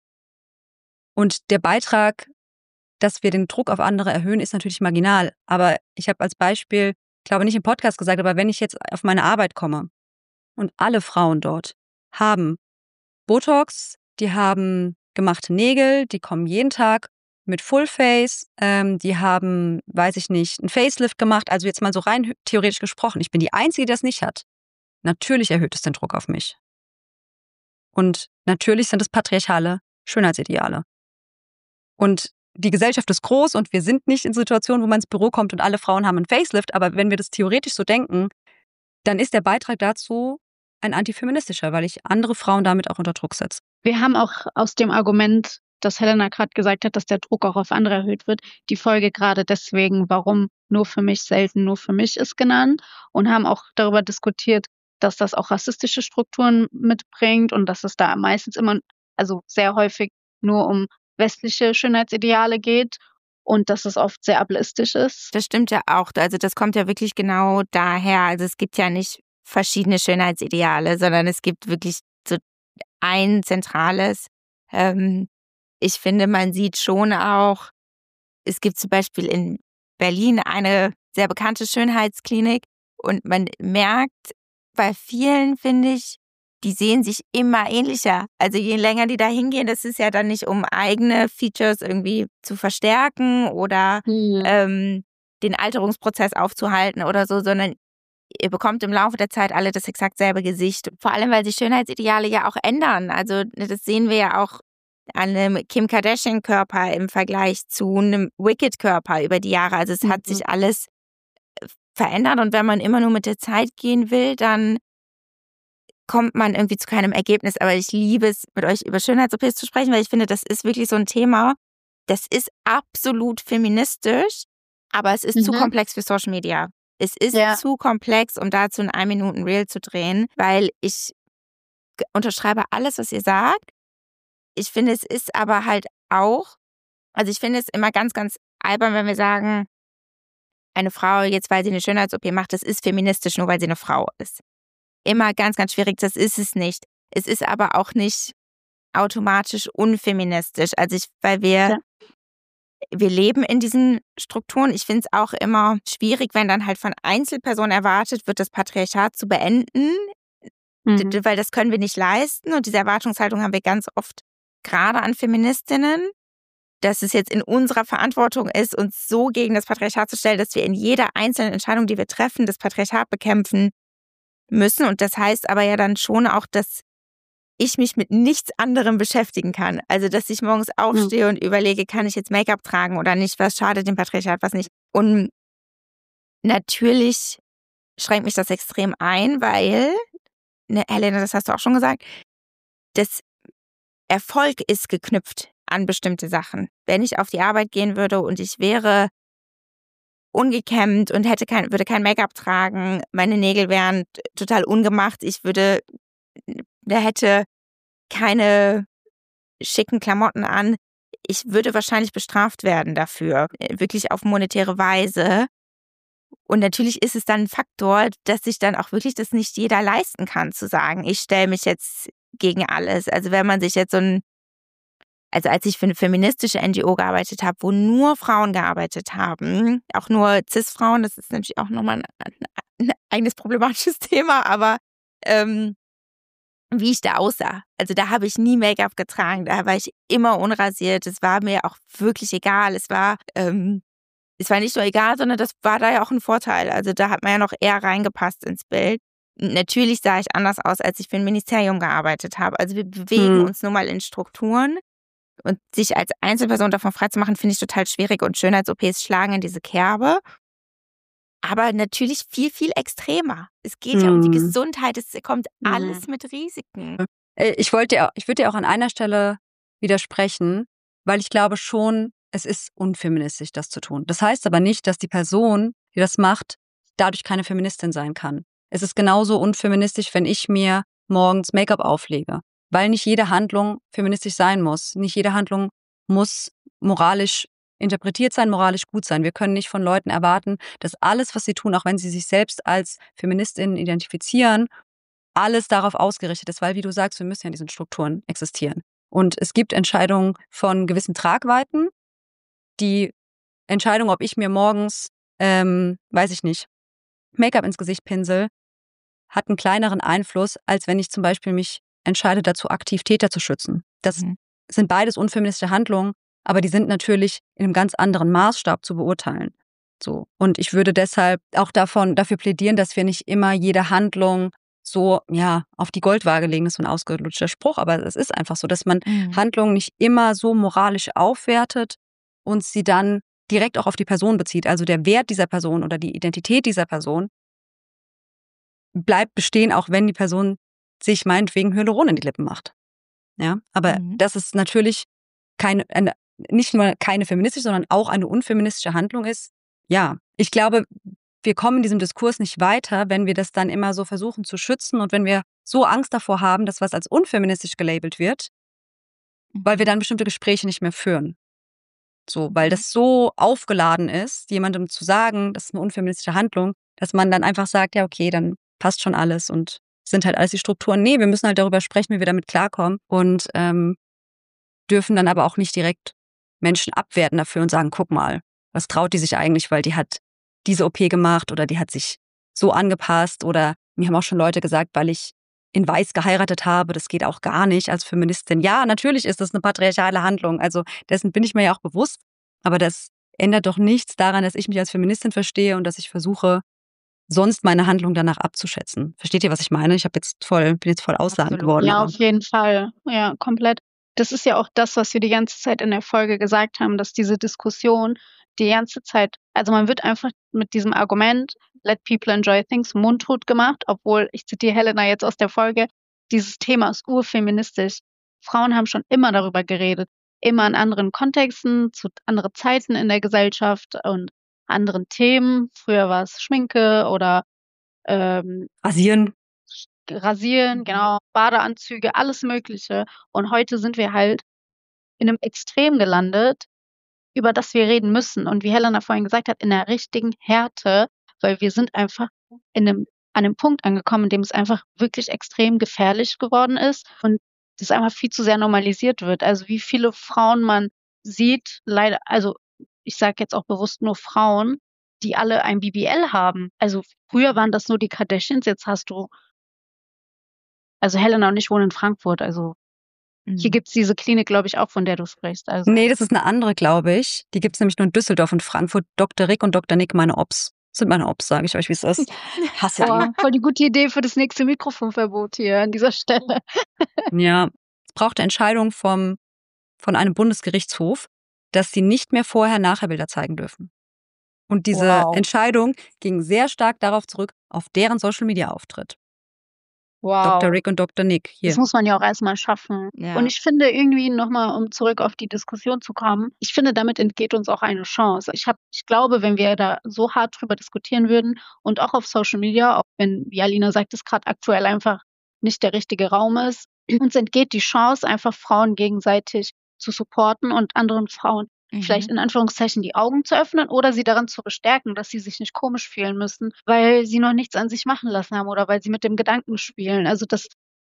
Und der Beitrag, dass wir den Druck auf andere erhöhen, ist natürlich marginal. Aber ich habe als Beispiel, ich glaube nicht im Podcast gesagt, aber wenn ich jetzt auf meine Arbeit komme und alle Frauen dort haben Botox, die haben gemachte Nägel, die kommen jeden Tag mit Fullface, ähm, die haben, weiß ich nicht, einen Facelift gemacht, also jetzt mal so rein theoretisch gesprochen. Ich bin die Einzige, die das nicht hat. Natürlich erhöht es den Druck auf mich. Und natürlich sind es patriarchale Schönheitsideale. Und die Gesellschaft ist groß und wir sind nicht in Situationen, wo man ins Büro kommt und alle Frauen haben einen Facelift, aber wenn wir das theoretisch so denken, dann ist der Beitrag dazu ein antifeministischer, weil ich andere Frauen damit auch unter Druck setze. Wir haben auch aus dem Argument, das Helena gerade gesagt hat, dass der Druck auch auf andere erhöht wird, die Folge gerade deswegen, warum nur für mich selten nur für mich ist genannt und haben auch darüber diskutiert, dass das auch rassistische Strukturen mitbringt und dass es da meistens immer, also sehr häufig nur um westliche Schönheitsideale geht und dass es oft sehr ableistisch ist. Das stimmt ja auch. Also das kommt ja wirklich genau daher. Also es gibt ja nicht verschiedene Schönheitsideale, sondern es gibt wirklich so ein zentrales. Ähm, ich finde, man sieht schon auch, es gibt zum Beispiel in Berlin eine sehr bekannte Schönheitsklinik und man merkt bei vielen, finde ich, die sehen sich immer ähnlicher. Also je länger die da hingehen, das ist ja dann nicht, um eigene Features irgendwie zu verstärken oder Mhm. ähm, den Alterungsprozess aufzuhalten oder so, sondern ihr bekommt im Laufe der Zeit alle das exakt selbe Gesicht. Vor allem, weil sich Schönheitsideale ja auch ändern. Also das sehen wir ja auch an einem Kim Kardashian-Körper im Vergleich zu einem Wicked-Körper über die Jahre. Also es hat Mhm. sich alles verändert und wenn man immer nur mit der Zeit gehen will, dann kommt man irgendwie zu keinem Ergebnis. Aber ich liebe es, mit euch über Schönheits-O Ps zu sprechen, weil ich finde, das ist wirklich so ein Thema, das ist absolut feministisch, aber es ist Mhm. zu komplex für Social Media. Es ist Ja. zu komplex, um dazu ein ein-Minuten-Reel zu drehen, weil ich g- unterschreibe alles, was ihr sagt. Ich finde, es ist aber halt auch, also ich finde es immer ganz, ganz albern, wenn wir sagen, eine Frau, jetzt weil sie eine Schönheits-O P macht, das ist feministisch, nur weil sie eine Frau ist. Immer ganz, ganz schwierig, das ist es nicht. Es ist aber auch nicht automatisch unfeministisch. Also ich, weil wir, Ja. wir leben in diesen Strukturen. Ich finde es auch immer schwierig, wenn dann halt von Einzelpersonen erwartet wird, das Patriarchat zu beenden, Mhm. d- weil das können wir nicht leisten. Und diese Erwartungshaltung haben wir ganz oft gerade an Feministinnen, dass es jetzt in unserer Verantwortung ist, uns so gegen das Patriarchat zu stellen, dass wir in jeder einzelnen Entscheidung, die wir treffen, das Patriarchat bekämpfen müssen. Und das heißt aber ja dann schon auch, dass ich mich mit nichts anderem beschäftigen kann. Also, dass ich morgens aufstehe und überlege, kann ich jetzt Make-up tragen oder nicht? Was schadet dem Patriarchat, was nicht? Und natürlich schränkt mich das extrem ein, weil, ne, Helena, das hast du auch schon gesagt, das Erfolg ist geknüpft an bestimmte Sachen. Wenn ich auf die Arbeit gehen würde und ich wäre ungekämmt und hätte kein, würde kein Make-up tragen, meine Nägel wären t- total ungemacht, ich würde, der hätte keine schicken Klamotten an, ich würde wahrscheinlich bestraft werden dafür, äh, wirklich auf monetäre Weise. Und natürlich ist es dann ein Faktor, dass sich dann auch wirklich das nicht jeder leisten kann, zu sagen, ich stelle mich jetzt gegen alles. Also wenn man sich jetzt so ein, also als ich für eine feministische N G O gearbeitet habe, wo nur Frauen gearbeitet haben, auch nur Cis-Frauen, das ist natürlich auch nochmal ein, ein eigenes problematisches Thema, aber ähm, wie ich da aussah. Also da habe ich nie Make-up getragen, da war ich immer unrasiert, es war mir auch wirklich egal, es war, ähm, es war nicht nur egal, sondern das war da ja auch ein Vorteil, also da hat man ja noch eher reingepasst ins Bild. Natürlich sah ich anders aus, als ich für ein Ministerium gearbeitet habe, also wir bewegen Mhm. uns nun mal in Strukturen und sich als Einzelperson davon freizumachen, finde ich total schwierig und Schönheits-O Ps schlagen in diese Kerbe. Aber natürlich viel, viel extremer. Es geht ja um die Mhm. Gesundheit, es kommt Mhm. alles mit Risiken. Äh, Ich wollte dir, auch- ich würde dir auch an einer Stelle widersprechen, weil ich glaube schon, es ist unfeministisch, das zu tun. Das heißt aber nicht, dass die Person, die das macht, dadurch keine Feministin sein kann. Es ist genauso unfeministisch, wenn ich mir morgens Make-up auflege, weil nicht jede Handlung feministisch sein muss. Nicht jede Handlung muss moralisch interpretiert sein, moralisch gut sein. Wir können nicht von Leuten erwarten, dass alles, was sie tun, auch wenn sie sich selbst als Feministinnen identifizieren, alles darauf ausgerichtet ist, weil, wie du sagst, wir müssen ja in diesen Strukturen existieren. Und es gibt Entscheidungen von gewissen Tragweiten. Die Entscheidung, ob ich mir morgens, ähm, weiß ich nicht, Make-up ins Gesicht pinsel, hat einen kleineren Einfluss, als wenn ich zum Beispiel mich entscheide, dazu aktiv Täter zu schützen. Das Mhm. sind beides unfeministische Handlungen, aber die sind natürlich in einem ganz anderen Maßstab zu beurteilen. So. Und ich würde deshalb auch davon, dafür plädieren, dass wir nicht immer jede Handlung so, ja, auf die Goldwaage legen, das ist so ein ausgelutschter Spruch, aber es ist einfach so, dass man Mhm. Handlungen nicht immer so moralisch aufwertet und sie dann direkt auch auf die Person bezieht. Also der Wert dieser Person oder die Identität dieser Person bleibt bestehen, auch wenn die Person sich meinetwegen Hyaluron in die Lippen macht. Ja, aber Mhm. dass es natürlich keine, eine, nicht nur keine feministische, sondern auch eine unfeministische Handlung ist. Ja, ich glaube, wir kommen in diesem Diskurs nicht weiter, wenn wir das dann immer so versuchen zu schützen und wenn wir so Angst davor haben, dass was als unfeministisch gelabelt wird, weil wir dann bestimmte Gespräche nicht mehr führen. So, weil Mhm. das so aufgeladen ist, jemandem zu sagen, das ist eine unfeministische Handlung, dass man dann einfach sagt, ja, okay, dann passt schon alles und sind halt alles die Strukturen. Nee, wir müssen halt darüber sprechen, wie wir damit klarkommen und ähm, dürfen dann aber auch nicht direkt Menschen abwerten dafür und sagen, guck mal, was traut die sich eigentlich, weil die hat diese O P gemacht oder die hat sich so angepasst oder mir haben auch schon Leute gesagt, weil ich in Weiß geheiratet habe, das geht auch gar nicht als Feministin. Ja, natürlich ist das eine patriarchale Handlung, also dessen bin ich mir ja auch bewusst, aber das ändert doch nichts daran, dass ich mich als Feministin verstehe und dass ich versuche, sonst meine Handlung danach abzuschätzen. Versteht ihr, was ich meine? Ich habe jetzt voll, bin jetzt voll aussagend Absolut. geworden. Ja, aber- auf jeden Fall. Ja, komplett. Das ist ja auch das, was wir die ganze Zeit in der Folge gesagt haben, dass diese Diskussion die ganze Zeit, also man wird einfach mit diesem Argument, let people enjoy things, mundtot gemacht, obwohl, ich zitiere Helena jetzt aus der Folge, dieses Thema ist urfeministisch. Frauen haben schon immer darüber geredet, immer in anderen Kontexten, zu anderen Zeiten in der Gesellschaft und anderen Themen. Früher war es Schminke oder ähm, Rasieren. Rasieren, genau, Badeanzüge, alles Mögliche. Und heute sind wir halt in einem Extrem gelandet, über das wir reden müssen. Und wie Helena vorhin gesagt hat, in der richtigen Härte, weil wir sind einfach in einem, an einem Punkt angekommen, in dem es einfach wirklich extrem gefährlich geworden ist und das einfach viel zu sehr normalisiert wird. Also wie viele Frauen man sieht, leider, also ich sage jetzt auch bewusst nur Frauen, die alle ein B B L haben. Also früher waren das nur die Kardashians, jetzt hast du, also Helena und ich wohnen in Frankfurt, also hier Mhm. gibt's diese Klinik, glaube ich, auch, von der du sprichst. Also Nee, das ist eine andere, glaube ich. Die gibt's nämlich nur in Düsseldorf und Frankfurt. Doktor Rick und Doktor Nick, meine Ops. Sind meine Ops, sage ich euch, wie es ist. Hasse die. boah, voll die gute Idee für das nächste Mikrofonverbot hier an dieser Stelle. Ja, es braucht eine Entscheidung vom, von einem Bundesgerichtshof, dass sie nicht mehr vorher-nachher Bilder zeigen dürfen. Und diese Wow. Entscheidung ging sehr stark darauf zurück, auf deren Social-Media-Auftritt. Wow. Doktor Rick und Doktor Nick, hier. Das muss man ja auch erstmal schaffen. Ja. Und ich finde irgendwie nochmal, um zurück auf die Diskussion zu kommen, ich finde, damit entgeht uns auch eine Chance. Ich, hab, ich glaube, wenn wir da so hart drüber diskutieren würden und auch auf Social Media, auch wenn, wie Alina sagt, es gerade aktuell einfach nicht der richtige Raum ist, uns entgeht die Chance, einfach Frauen gegenseitig zu supporten und anderen Frauen Mhm. vielleicht in Anführungszeichen die Augen zu öffnen oder sie daran zu bestärken, dass sie sich nicht komisch fühlen müssen, weil sie noch nichts an sich machen lassen haben oder weil sie mit dem Gedanken spielen. Also dass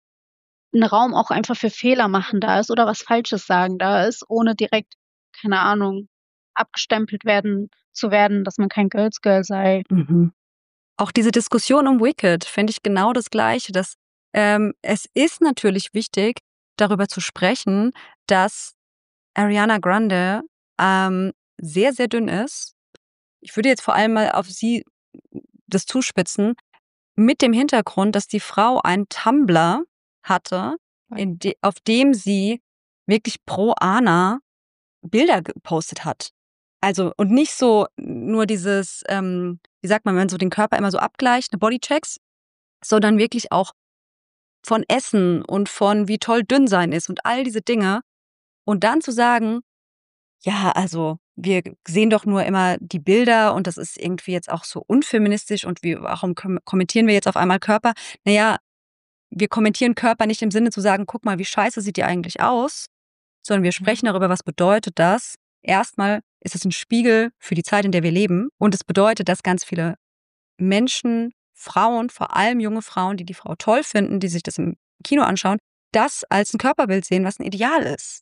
ein Raum auch einfach für Fehler machen da ist oder was Falsches sagen da ist, ohne direkt, keine Ahnung, abgestempelt werden zu werden, dass man kein Girls Girl sei. Mhm. Auch diese Diskussion um Wicked finde ich genau das Gleiche. Dass, ähm, es ist natürlich wichtig, darüber zu sprechen, dass Ariana Grande ähm, sehr, sehr dünn ist. Ich würde jetzt vor allem mal auf sie das zuspitzen, mit dem Hintergrund, dass die Frau einen Tumblr hatte, in de, auf dem sie wirklich pro Ana Bilder gepostet hat. Also, und nicht so nur dieses, ähm, wie sagt man, wenn man so den Körper immer so abgleicht, ne, Bodychecks, sondern wirklich auch von Essen und von wie toll dünn sein ist und all diese Dinge. Und dann zu sagen, ja, also wir sehen doch nur immer die Bilder und das ist irgendwie jetzt auch so unfeministisch und wie, warum kom- kommentieren wir jetzt auf einmal Körper? Naja, wir kommentieren Körper nicht im Sinne zu sagen, guck mal, wie scheiße sieht die eigentlich aus, sondern wir sprechen darüber, was bedeutet das. Erstmal ist es ein Spiegel für die Zeit, in der wir leben und es bedeutet, dass ganz viele Menschen, Frauen, vor allem junge Frauen, die die Frau toll finden, die sich das im Kino anschauen, das als ein Körperbild sehen, was ein Ideal ist.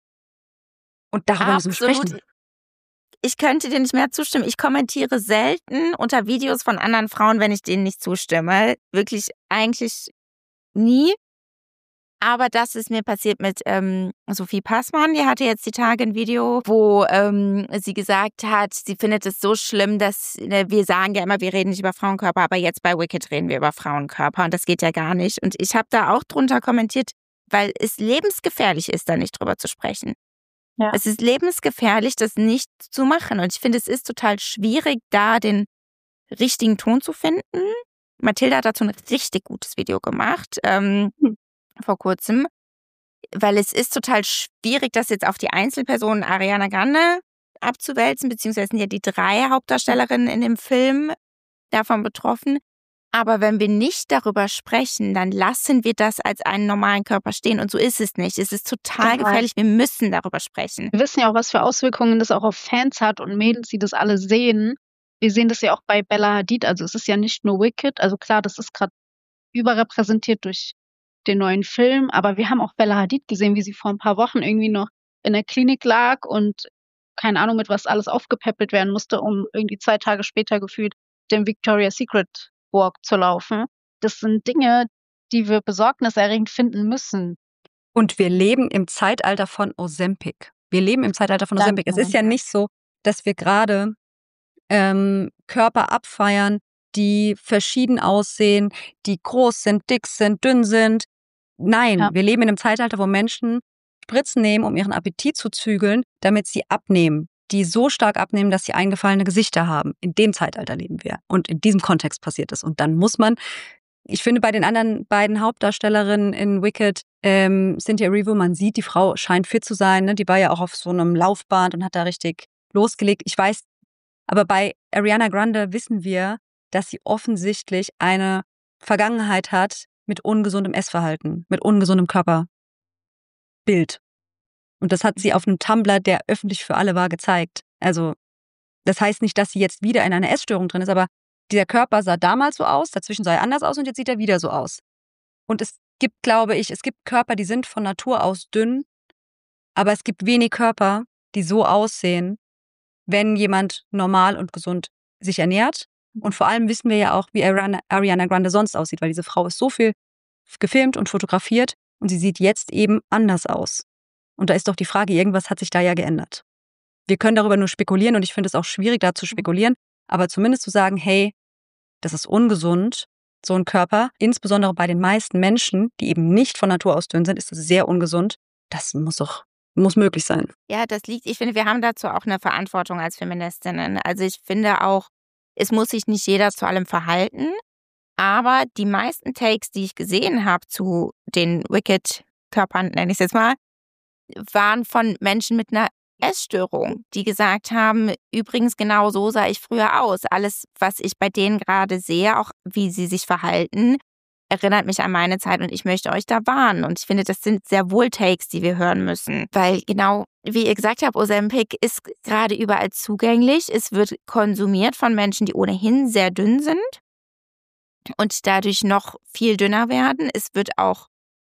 Und darüber müssen wir Absolut. sprechen. Ich könnte dir nicht mehr zustimmen. Ich kommentiere selten unter Videos von anderen Frauen, wenn ich denen nicht zustimme. Wirklich eigentlich nie. Aber das ist mir passiert mit ähm, Sophie Passmann. Die hatte jetzt die Tage ein Video, wo ähm, sie gesagt hat, sie findet es so schlimm, dass äh, wir sagen ja immer, wir reden nicht über Frauenkörper, aber jetzt bei Wicked reden wir über Frauenkörper und das geht ja gar nicht. Und ich habe da auch drunter kommentiert, weil es lebensgefährlich ist, da nicht drüber zu sprechen. Ja. Es ist lebensgefährlich, das nicht zu machen. Und ich finde, es ist total schwierig, da den richtigen Ton zu finden. Mathilda hat dazu ein richtig gutes Video gemacht, ähm, Hm. vor kurzem. Weil es ist total schwierig, das jetzt auf die Einzelperson Ariana Grande abzuwälzen, beziehungsweise sind ja die drei Hauptdarstellerinnen in dem Film davon betroffen. Aber wenn wir nicht darüber sprechen, dann lassen wir das als einen normalen Körper stehen. Und so ist es nicht. Es ist total Genau. gefährlich. Wir müssen darüber sprechen. Wir wissen ja auch, was für Auswirkungen das auch auf Fans hat und Mädels, die das alle sehen. Wir sehen das ja auch bei Bella Hadid. Also es ist ja nicht nur Wicked. Also klar, das ist gerade überrepräsentiert durch den neuen Film. Aber wir haben auch Bella Hadid gesehen, wie sie vor ein paar Wochen irgendwie noch in der Klinik lag und keine Ahnung, mit was alles aufgepäppelt werden musste, um irgendwie zwei Tage später gefühlt den Victoria's Secret Walk zu laufen. Das sind Dinge, die wir besorgniserregend finden müssen. Und wir leben im Zeitalter von Ozempic. Wir leben im Zeitalter von Ozempic. Es ist ja nicht so, dass wir gerade ähm, Körper abfeiern, die verschieden aussehen, die groß sind, dick sind, dünn sind. Nein, ja. Wir leben in einem Zeitalter, wo Menschen Spritzen nehmen, um ihren Appetit zu zügeln, damit sie abnehmen. Die so stark abnehmen, dass sie eingefallene Gesichter haben. In dem Zeitalter leben wir. Und in diesem Kontext passiert es. Und dann muss man, ich finde, bei den anderen beiden Hauptdarstellerinnen in Wicked, ähm, Cynthia Erivo, man sieht, die Frau scheint fit zu sein. Ne? Die war ja auch auf so einem Laufband und hat da richtig losgelegt. Ich weiß, aber bei Ariana Grande wissen wir, dass sie offensichtlich eine Vergangenheit hat mit ungesundem Essverhalten, mit ungesundem Körperbild. Und das hat sie auf einem Tumblr, der öffentlich für alle war, gezeigt. Also das heißt nicht, dass sie jetzt wieder in einer Essstörung drin ist, aber dieser Körper sah damals so aus, dazwischen sah er anders aus und jetzt sieht er wieder so aus. Und es gibt, glaube ich, es gibt Körper, die sind von Natur aus dünn, aber es gibt wenig Körper, die so aussehen, wenn jemand normal und gesund sich ernährt. Und vor allem wissen wir ja auch, wie Ariana, Ariana Grande sonst aussieht, weil diese Frau ist so viel gefilmt und fotografiert und sie sieht jetzt eben anders aus. Und da ist doch die Frage, irgendwas hat sich da ja geändert. Wir können darüber nur spekulieren und ich finde es auch schwierig, da zu spekulieren, aber zumindest zu sagen, hey, das ist ungesund, so ein Körper, insbesondere bei den meisten Menschen, die eben nicht von Natur aus dünn sind, ist das sehr ungesund. Das muss doch, muss möglich sein. Ja, das liegt, ich finde, wir haben dazu auch eine Verantwortung als Feministinnen. Also ich finde auch, es muss sich nicht jeder zu allem verhalten, aber die meisten Takes, die ich gesehen habe zu den Wicked-Körpern, nenne ich es jetzt mal, waren von Menschen mit einer Essstörung, die gesagt haben, übrigens genau so sah ich früher aus. Alles, was ich bei denen gerade sehe, auch wie sie sich verhalten, erinnert mich an meine Zeit und ich möchte euch da warnen. Und ich finde, das sind sehr wohl Takes, die wir hören müssen. Weil genau, wie ihr gesagt habt, Ozempic ist gerade überall zugänglich. Es wird konsumiert von Menschen, die ohnehin sehr dünn sind und dadurch noch viel dünner werden. Es wird auch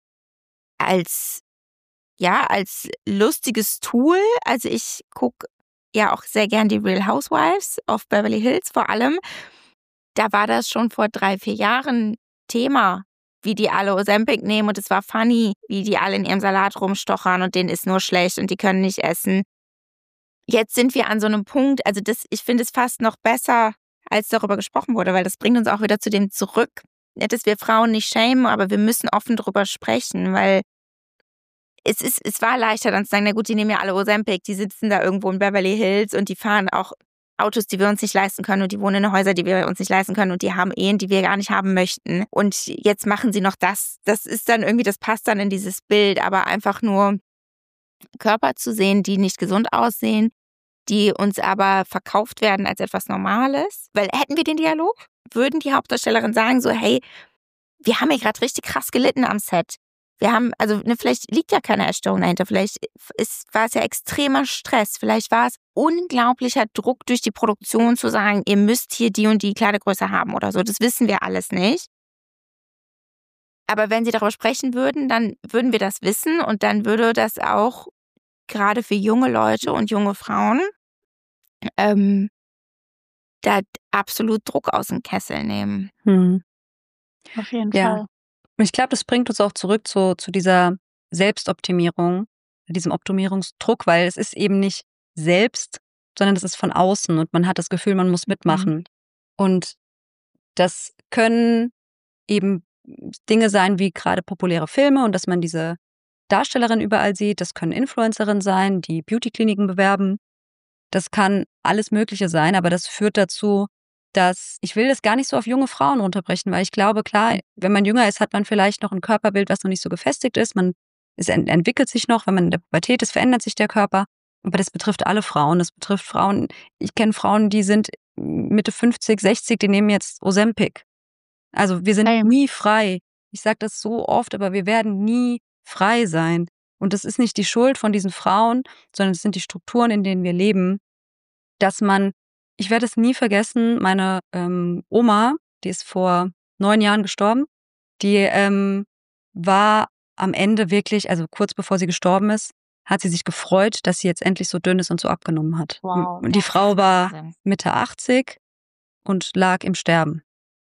als Ja, als lustiges Tool. Also ich gucke ja auch sehr gern die Real Housewives of Beverly Hills vor allem. Da war das schon vor drei, vier Jahren Thema, wie die alle Ozempic nehmen und es war funny, wie die alle in ihrem Salat rumstochern und denen ist nur schlecht und die können nicht essen. Jetzt sind wir an so einem Punkt, also das, ich finde es fast noch besser, als darüber gesprochen wurde, weil das bringt uns auch wieder zu dem zurück, dass wir Frauen nicht schämen, aber wir müssen offen darüber sprechen, weil Es, ist, es war leichter dann zu sagen, na gut, die nehmen ja alle Ozempic, die sitzen da irgendwo in Beverly Hills und die fahren auch Autos, die wir uns nicht leisten können und die wohnen in Häusern, die wir uns nicht leisten können und die haben Ehen, die wir gar nicht haben möchten. Und jetzt machen sie noch das. Das ist dann irgendwie, das passt dann in dieses Bild, aber einfach nur Körper zu sehen, die nicht gesund aussehen, die uns aber verkauft werden als etwas Normales. Weil hätten wir den Dialog, würden die Hauptdarstellerin sagen so, hey, wir haben ja gerade richtig krass gelitten am Set. Wir haben, also ne, vielleicht liegt ja keine Essstörung dahinter, vielleicht ist, war es ja extremer Stress, vielleicht war es unglaublicher Druck durch die Produktion zu sagen, ihr müsst hier die und die Kleidergröße haben oder so, das wissen wir alles nicht. Aber wenn sie darüber sprechen würden, dann würden wir das wissen und dann würde das auch gerade für junge Leute und junge Frauen ähm, da absolut Druck aus dem Kessel nehmen. Hm. Auf jeden Ja. Fall. Und ich glaube, das bringt uns auch zurück zu, zu dieser Selbstoptimierung, diesem Optimierungsdruck, weil es ist eben nicht selbst, sondern es ist von außen und man hat das Gefühl, man muss mitmachen. Mhm. Und das können eben Dinge sein wie gerade populäre Filme und dass man diese Darstellerin überall sieht. Das können Influencerinnen sein, die Beauty-Kliniken bewerben. Das kann alles Mögliche sein, aber das führt dazu, dass, ich will das gar nicht so auf junge Frauen runterbrechen, weil ich glaube, klar, wenn man jünger ist, hat man vielleicht noch ein Körperbild, was noch nicht so gefestigt ist. Man, es ent- entwickelt sich noch, wenn man in der Pubertät ist, verändert sich der Körper. Aber das betrifft alle Frauen. Das betrifft Frauen, ich kenne Frauen, die sind Mitte fünfzig, sechzig, die nehmen jetzt Ozempic. Also wir sind nie frei. Ich sage das so oft, aber wir werden nie frei sein. Und das ist nicht die Schuld von diesen Frauen, sondern es sind die Strukturen, in denen wir leben, dass man, ich werde es nie vergessen, meine ähm, Oma, die ist vor neun Jahren gestorben, die ähm, war am Ende wirklich, also kurz bevor sie gestorben ist, hat sie sich gefreut, dass sie jetzt endlich so dünn ist und so abgenommen hat. Wow, und die Frau war Mitte achtzig und lag im Sterben.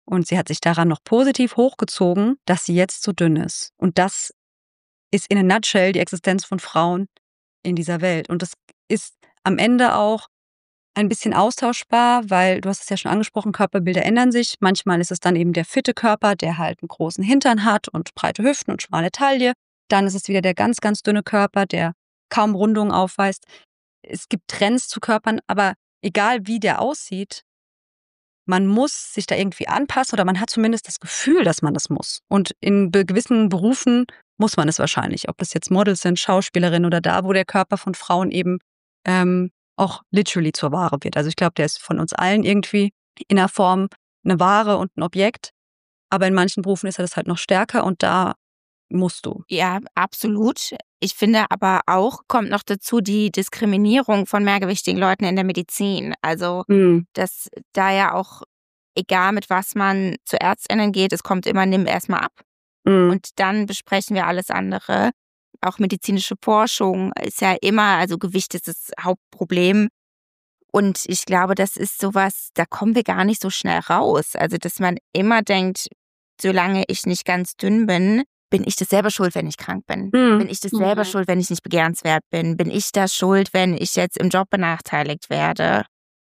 Und sie hat sich daran noch positiv hochgezogen, dass sie jetzt so dünn ist. Und das ist in a nutshell die Existenz von Frauen in dieser Welt. Und das ist am Ende auch ein bisschen austauschbar, weil du hast es ja schon angesprochen, Körperbilder ändern sich. Manchmal ist es dann eben der fitte Körper, der halt einen großen Hintern hat und breite Hüften und schmale Taille. Dann ist es wieder der ganz, ganz dünne Körper, der kaum Rundungen aufweist. Es gibt Trends zu Körpern, aber egal wie der aussieht, man muss sich da irgendwie anpassen oder man hat zumindest das Gefühl, dass man das muss. Und in gewissen Berufen muss man es wahrscheinlich, ob das jetzt Models sind, Schauspielerinnen oder da, wo der Körper von Frauen eben ähm, auch literally zur Ware wird. Also ich glaube, der ist von uns allen irgendwie in der Form eine Ware und ein Objekt. Aber in manchen Berufen ist er das halt noch stärker und da musst du. Ja, absolut. Ich finde aber auch, kommt noch dazu die Diskriminierung von mehrgewichtigen Leuten in der Medizin. Also, Mhm. dass da ja auch, egal mit was man zu ÄrztInnen geht, es kommt immer, nimm erstmal ab. Mhm. Und dann besprechen wir alles andere. Auch medizinische Forschung ist ja immer, also Gewicht ist das Hauptproblem. Und ich glaube, das ist sowas, da kommen wir gar nicht so schnell raus. Also, dass man immer denkt, solange ich nicht ganz dünn bin, bin ich das selber schuld, wenn ich krank bin? Mhm. Bin ich das selber Mhm. schuld, wenn ich nicht begehrenswert bin? Bin ich das schuld, wenn ich jetzt im Job benachteiligt werde?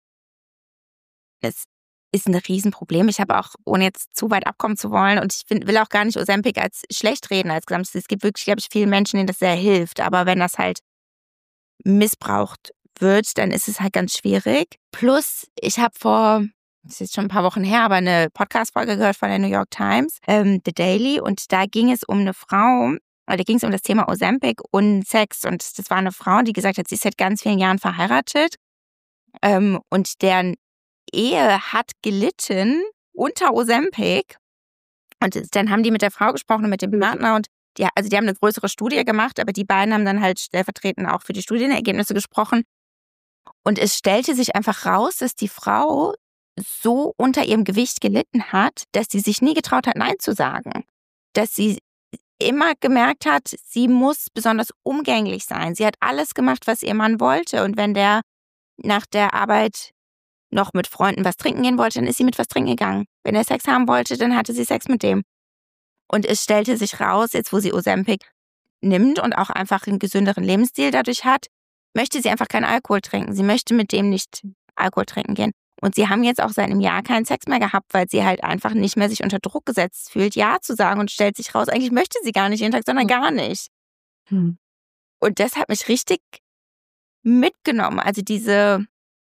Das ist ein Riesenproblem. Ich habe auch, ohne jetzt zu weit abkommen zu wollen, und ich find, will auch gar nicht Ozempic als schlecht reden als Gesamtes. Es gibt wirklich, glaube ich, viele Menschen, denen das sehr hilft. Aber wenn das halt missbraucht wird, dann ist es halt ganz schwierig. Plus, ich habe vor, das ist jetzt schon ein paar Wochen her, aber eine Podcast-Folge gehört von der New York Times, ähm, The Daily, und da ging es um eine Frau, oder da ging es um das Thema Ozempic und Sex, und das war eine Frau, die gesagt hat, sie ist seit ganz vielen Jahren verheiratet ähm, und deren Ehe hat gelitten unter Ozempic, und dann haben die mit der Frau gesprochen und mit dem Partner, und die, also die haben eine größere Studie gemacht, aber die beiden haben dann halt stellvertretend auch für die Studienergebnisse gesprochen, und es stellte sich einfach raus, dass die Frau so unter ihrem Gewicht gelitten hat, dass sie sich nie getraut hat, Nein zu sagen. Dass sie immer gemerkt hat, sie muss besonders umgänglich sein. Sie hat alles gemacht, was ihr Mann wollte. Und wenn der nach der Arbeit noch mit Freunden was trinken gehen wollte, dann ist sie mit was trinken gegangen. Wenn er Sex haben wollte, dann hatte sie Sex mit dem. Und es stellte sich raus, jetzt wo sie Ozempic nimmt und auch einfach einen gesünderen Lebensstil dadurch hat, möchte sie einfach keinen Alkohol trinken. Sie möchte mit dem nicht Alkohol trinken gehen. Und sie haben jetzt auch seit einem Jahr keinen Sex mehr gehabt, weil sie halt einfach nicht mehr sich unter Druck gesetzt fühlt, Ja zu sagen, und stellt sich raus, eigentlich möchte sie gar nicht jeden Tag, sondern gar nicht. Hm. Und das hat mich richtig mitgenommen. Also diese,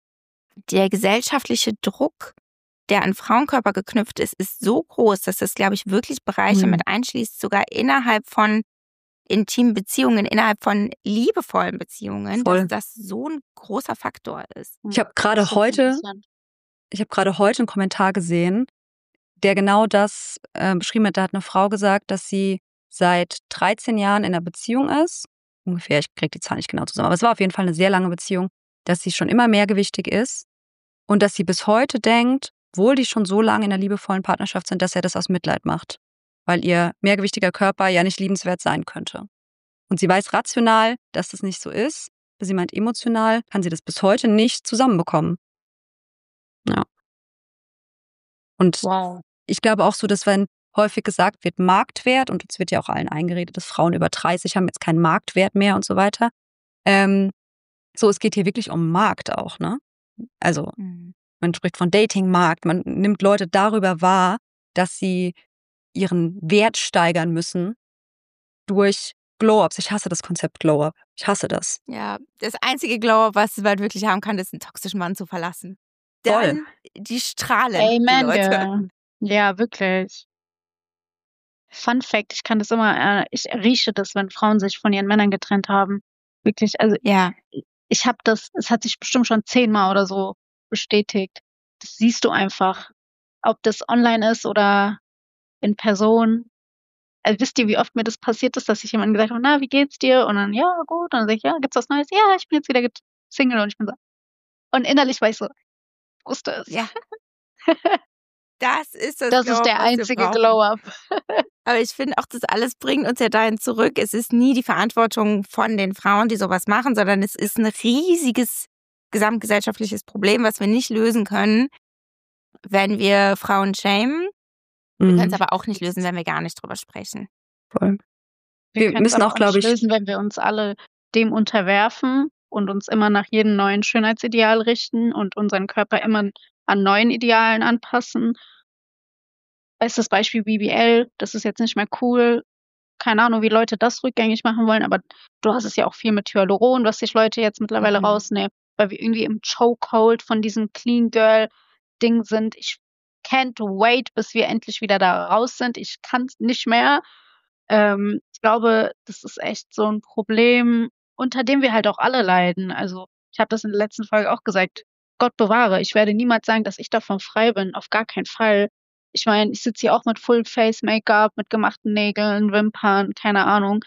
der gesellschaftliche Druck, der an Frauenkörper geknüpft ist, ist so groß, dass das, glaube ich, wirklich Bereiche Hm. mit einschließt, sogar innerhalb von intimen Beziehungen, innerhalb von liebevollen Beziehungen, Voll. dass das so ein großer Faktor ist. Ich habe gerade Das ist heute, interessant. ich habe gerade heute einen Kommentar gesehen, der genau das äh, beschrieben hat. Da hat eine Frau gesagt, dass sie seit dreizehn Jahren in einer Beziehung ist. Ungefähr, ich kriege die Zahl nicht genau zusammen, aber es war auf jeden Fall eine sehr lange Beziehung, dass sie schon immer mehrgewichtig ist und dass sie bis heute denkt, obwohl die schon so lange in einer liebevollen Partnerschaft sind, dass er das aus Mitleid macht, weil ihr mehrgewichtiger Körper ja nicht liebenswert sein könnte. Und sie weiß rational, dass das nicht so ist. Aber sie meint, emotional kann sie das bis heute nicht zusammenbekommen. Ja. Und Wow. ich glaube auch so, dass wenn häufig gesagt wird, Marktwert, und es wird ja auch allen eingeredet, dass Frauen über dreißig haben jetzt keinen Marktwert mehr und so weiter. Ähm, so, es geht hier wirklich um Markt auch, ne? Also, Mhm. man spricht von Datingmarkt, man nimmt Leute darüber wahr, dass sie ihren Wert steigern müssen durch Glow-Ups. Ich hasse das Konzept Glow-Up. Ich hasse das. Ja, das einzige Glow-Up, was du halt wirklich haben kann, ist einen toxischen Mann zu verlassen. Voll. Dann, die strahlen, Amen, die Leute. girl. Ja, wirklich. Fun Fact, ich kann das immer, äh, ich rieche das, wenn Frauen sich von ihren Männern getrennt haben. Wirklich, also Ja, ich habe das, es hat sich bestimmt schon zehnmal oder so bestätigt. Das siehst du einfach, ob das online ist oder in Person. Also wisst ihr, wie oft mir das passiert ist, dass ich jemandem gesagt habe, na, wie geht's dir? Und dann, ja, gut. Und dann sage ich, ja, gibt's was Neues? Ja, ich bin jetzt wieder get- Single, und ich bin so. Und innerlich war ich so, ich wusste es. ja. Das ist das, Das ist Glow-Up, der was wir einzige brauchen. Glow-Up. Aber ich finde auch, das alles bringt uns ja dahin zurück. Es ist nie die Verantwortung von den Frauen, die sowas machen, sondern es ist ein riesiges gesamtgesellschaftliches Problem, was wir nicht lösen können, wenn wir Frauen shamen Wir Mhm. können es aber auch nicht lösen, wenn wir gar nicht drüber sprechen. Voll. Wir, Wir können es müssen aber auch, auch glaube nicht ich, lösen, wenn wir uns alle dem unterwerfen und uns immer nach jedem neuen Schönheitsideal richten und unseren Körper immer an neuen Idealen anpassen. Bestes Beispiel B B L, das ist jetzt nicht mehr cool. Keine Ahnung, wie Leute das rückgängig machen wollen, aber du hast es ja auch viel mit Hyaluron, was sich Leute jetzt mittlerweile Mhm. rausnehmen, weil wir irgendwie im Chokehold von diesem Clean Girl Ding sind. Ich can't wait, bis wir endlich wieder da raus sind. Ich kann es nicht mehr. Ähm, ich glaube, das ist echt so ein Problem, unter dem wir halt auch alle leiden. Also, ich habe das in der letzten Folge auch gesagt. Gott bewahre, ich werde niemals sagen, dass ich davon frei bin, auf gar keinen Fall. Ich meine, ich sitze hier auch mit Full Face Make-up, mit gemachten Nägeln, Wimpern, keine Ahnung.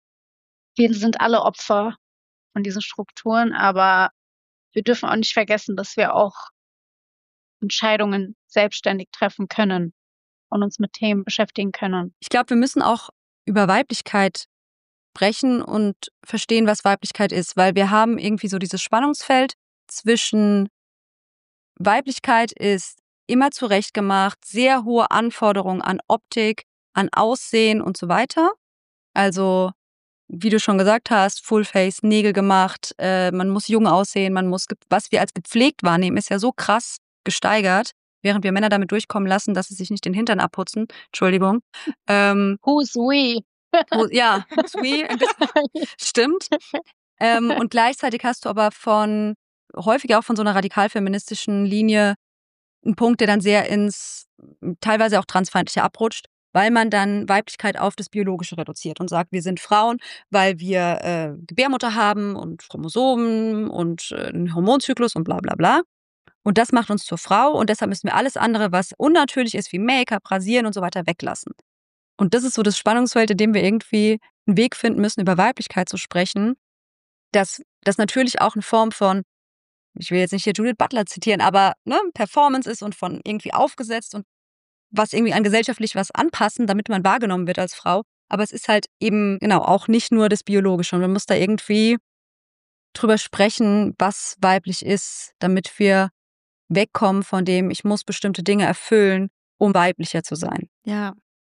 Wir sind alle Opfer von diesen Strukturen, aber wir dürfen auch nicht vergessen, dass wir auch Entscheidungen selbstständig treffen können und uns mit Themen beschäftigen können. Ich glaube, wir müssen auch über Weiblichkeit sprechen und verstehen, was Weiblichkeit ist, weil wir haben irgendwie so dieses Spannungsfeld zwischen Weiblichkeit ist immer zurechtgemacht, sehr hohe Anforderungen an Optik, an Aussehen und so weiter. Also, wie du schon gesagt hast, Fullface, Nägel gemacht, äh, man muss jung aussehen, man muss, ge- was wir als gepflegt wahrnehmen, ist ja so krass gesteigert, während wir Männer damit durchkommen lassen, dass sie sich nicht den Hintern abputzen. Entschuldigung. Ähm, Who's we? wo, ja, sweet, stimmt. Ähm, und gleichzeitig hast du aber von, häufig auch von so einer radikal-feministischen Linie einen Punkt, der dann sehr ins, teilweise auch transfeindliche abrutscht, weil man dann Weiblichkeit auf das Biologische reduziert und sagt, wir sind Frauen, weil wir äh, Gebärmutter haben und Chromosomen und äh, einen Hormonzyklus und bla bla bla. Und das macht uns zur Frau und deshalb müssen wir alles andere, was unnatürlich ist, wie Make-up, Rasieren und so weiter, weglassen. Und das ist so das Spannungsfeld, in dem wir irgendwie einen Weg finden müssen, über Weiblichkeit zu sprechen, dass das natürlich auch eine Form von, ich will jetzt nicht hier Judith Butler zitieren, aber ne, Performance ist und von irgendwie aufgesetzt und was irgendwie an gesellschaftlich was anpassen, damit man wahrgenommen wird als Frau. Aber es ist halt eben, genau, auch nicht nur das Biologische. Und man muss da irgendwie drüber sprechen, was weiblich ist, damit wir wegkommen von dem, ich muss bestimmte Dinge erfüllen, um weiblicher zu sein. Ja.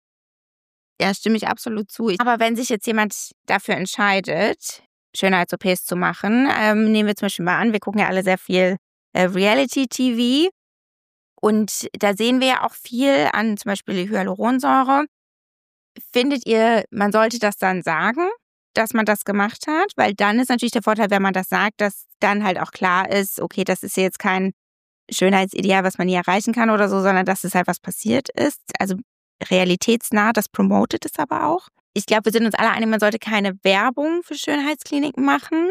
Ja, stimme ich absolut zu. Aber wenn sich jetzt jemand dafür entscheidet, Schönheits-O Ps zu machen, ähm, nehmen wir zum Beispiel mal an, wir gucken ja alle sehr viel äh, Reality-T V und da sehen wir ja auch viel an zum Beispiel die Hyaluronsäure. Findet ihr, man sollte das dann sagen, dass man das gemacht hat? Weil dann ist natürlich der Vorteil, wenn man das sagt, dass dann halt auch klar ist, okay, das ist jetzt kein Schönheitsideal, was man nie erreichen kann oder so, sondern dass es halt was passiert ist. Also realitätsnah, das promotet es aber auch. Ich glaube, wir sind uns alle einig, man sollte keine Werbung für Schönheitskliniken machen.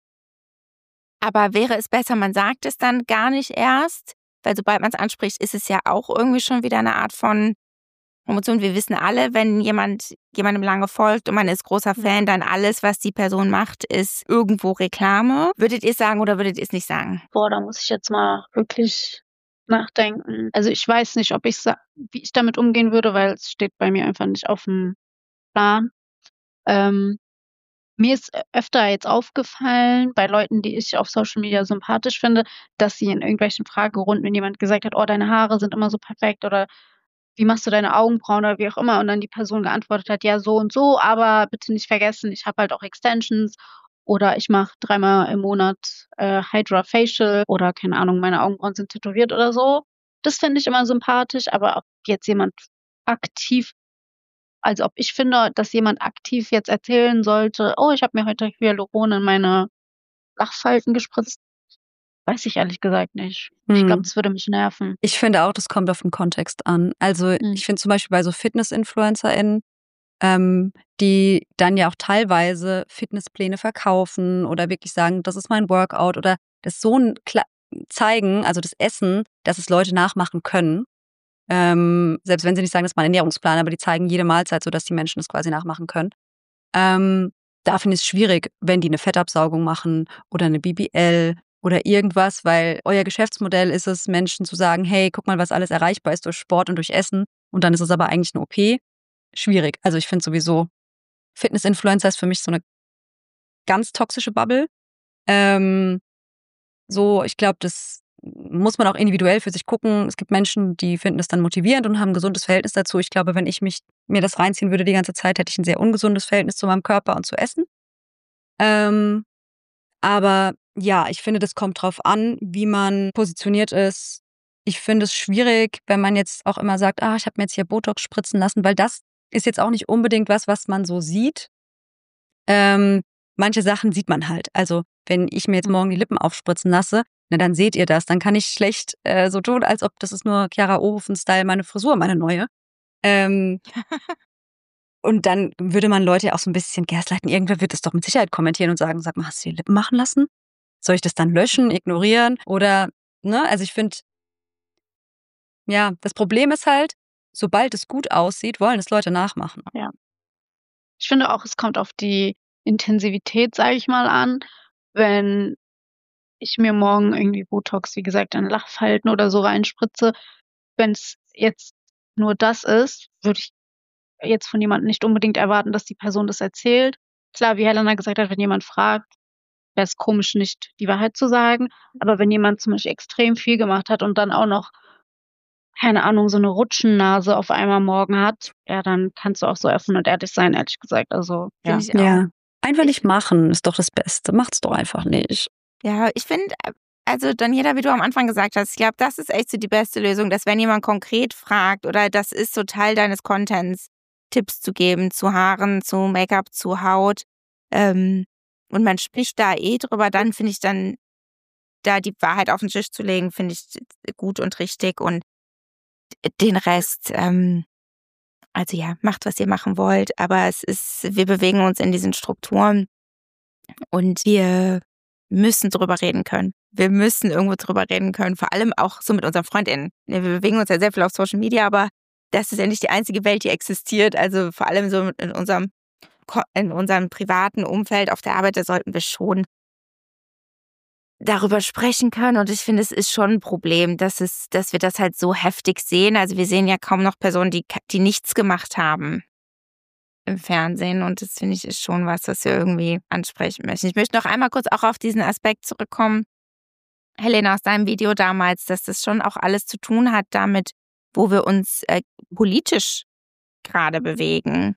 Aber wäre es besser, man sagt es dann gar nicht erst, weil sobald man es anspricht, ist es ja auch irgendwie schon wieder eine Art von Promotion. Wir wissen alle, wenn jemand jemandem lange folgt und man ist großer Fan, dann alles, was die Person macht, ist irgendwo Reklame. Würdet ihr es sagen oder würdet ihr es nicht sagen? Boah, da muss ich jetzt mal wirklich nachdenken. Also ich weiß nicht, ob ich wie ich damit umgehen würde, weil es steht bei mir einfach nicht auf dem Plan. Ähm, mir ist öfter jetzt aufgefallen, bei Leuten, die ich auf Social Media sympathisch finde, dass sie in irgendwelchen Fragerunden, wenn jemand gesagt hat, oh, deine Haare sind immer so perfekt oder wie machst du deine Augenbrauen oder wie auch immer und dann die Person geantwortet hat, ja so und so, aber bitte nicht vergessen, ich habe halt auch Extensions oder ich mache dreimal im Monat äh, Hydra Facial oder keine Ahnung, meine Augenbrauen sind tätowiert oder so. Das finde ich immer sympathisch, aber ob jetzt jemand aktiv, also ob ich finde, dass jemand aktiv jetzt erzählen sollte, oh, ich habe mir heute Hyaluron in meine Lachfalten gespritzt, weiß ich ehrlich gesagt nicht. Ich glaube, Hm. das würde mich nerven. Ich finde auch, das kommt auf den Kontext an. Also Hm. ich finde zum Beispiel bei so Fitness-InfluencerInnen, ähm, die dann ja auch teilweise Fitnesspläne verkaufen oder wirklich sagen, das ist mein Workout oder das so ein Kla- zeigen, also das Essen, dass es Leute nachmachen können. Ähm, selbst wenn sie nicht sagen, das ist mein Ernährungsplan, aber die zeigen jede Mahlzeit, sodass die Menschen das quasi nachmachen können. Ähm, da finde ich es schwierig, wenn die eine Fettabsaugung machen oder eine B B L oder irgendwas, weil euer Geschäftsmodell ist es, Menschen zu sagen, hey, guck mal, was alles erreichbar ist durch Sport und durch Essen und dann ist es aber eigentlich eine O P. Schwierig. Also ich finde sowieso, Fitness-Influencer ist für mich so eine ganz toxische Bubble. Ähm, so, ich glaube, das muss man auch individuell für sich gucken. Es gibt Menschen, die finden es dann motivierend und haben ein gesundes Verhältnis dazu. Ich glaube, wenn ich mich mir das reinziehen würde die ganze Zeit, hätte ich ein sehr ungesundes Verhältnis zu meinem Körper und zu Essen. Ähm, aber ja, ich finde, das kommt drauf an, wie man positioniert ist. Ich finde es schwierig, wenn man jetzt auch immer sagt, ah, ich habe mir jetzt hier Botox spritzen lassen, weil das ist jetzt auch nicht unbedingt was, was man so sieht. Ähm, manche Sachen sieht man halt. Also wenn ich mir jetzt morgen die Lippen aufspritzen lasse, na dann seht ihr das. Dann kann ich schlecht äh, so tun, als ob das ist nur Chiara Ohofen-Style, meine Frisur, meine neue. Ähm, und dann würde man Leute auch so ein bisschen gaslighten. Irgendwer wird es doch mit Sicherheit kommentieren und sagen, sag mal, hast du die Lippen machen lassen? Soll ich das dann löschen, ignorieren? Oder, ne, also ich finde, ja, das Problem ist halt, sobald es gut aussieht, wollen es Leute nachmachen. Ja. Ich finde auch, es kommt auf die Intensivität, sage ich mal, an. Wenn ich mir morgen irgendwie Botox, wie gesagt, in Lachfalten oder so reinspritze, wenn es jetzt nur das ist, würde ich jetzt von jemandem nicht unbedingt erwarten, dass die Person das erzählt. Klar, wie Helena gesagt hat, wenn jemand fragt, wäre es komisch, nicht die Wahrheit zu sagen. Aber wenn jemand zum Beispiel extrem viel gemacht hat und dann auch noch, keine Ahnung, so eine Rutschennase auf einmal morgen hat, ja, dann kannst du auch so offen und ehrlich sein, ehrlich gesagt. Also, ja. Finde ich auch. Ja, einfach nicht machen, ist doch das Beste. Macht's doch einfach nicht. Ja, ich finde, also Daniela, wie du am Anfang gesagt hast, ich glaube, das ist echt so die beste Lösung, dass wenn jemand konkret fragt oder das ist so Teil deines Contents, Tipps zu geben zu Haaren, zu Make-up, zu Haut ähm, und man spricht da eh drüber, dann finde ich dann, da die Wahrheit auf den Tisch zu legen, finde ich gut und richtig und den Rest, ähm, also ja, macht, was ihr machen wollt, aber es ist, wir bewegen uns in diesen Strukturen und wir müssen drüber reden können. Wir müssen irgendwo drüber reden können, vor allem auch so mit unseren FreundInnen. Wir bewegen uns ja sehr viel auf Social Media, aber das ist ja nicht die einzige Welt, die existiert. Also vor allem so in unserem, in unserem privaten Umfeld auf der Arbeit, da sollten wir schon darüber sprechen können. Und ich finde, es ist schon ein Problem, dass, es, dass wir das halt so heftig sehen. Also wir sehen ja kaum noch Personen, die, die nichts gemacht haben im Fernsehen. Und das finde ich ist schon was, was wir irgendwie ansprechen möchten. Ich möchte noch einmal kurz auch auf diesen Aspekt zurückkommen, Helena, aus deinem Video damals, dass das schon auch alles zu tun hat damit, wo wir uns äh, politisch gerade bewegen.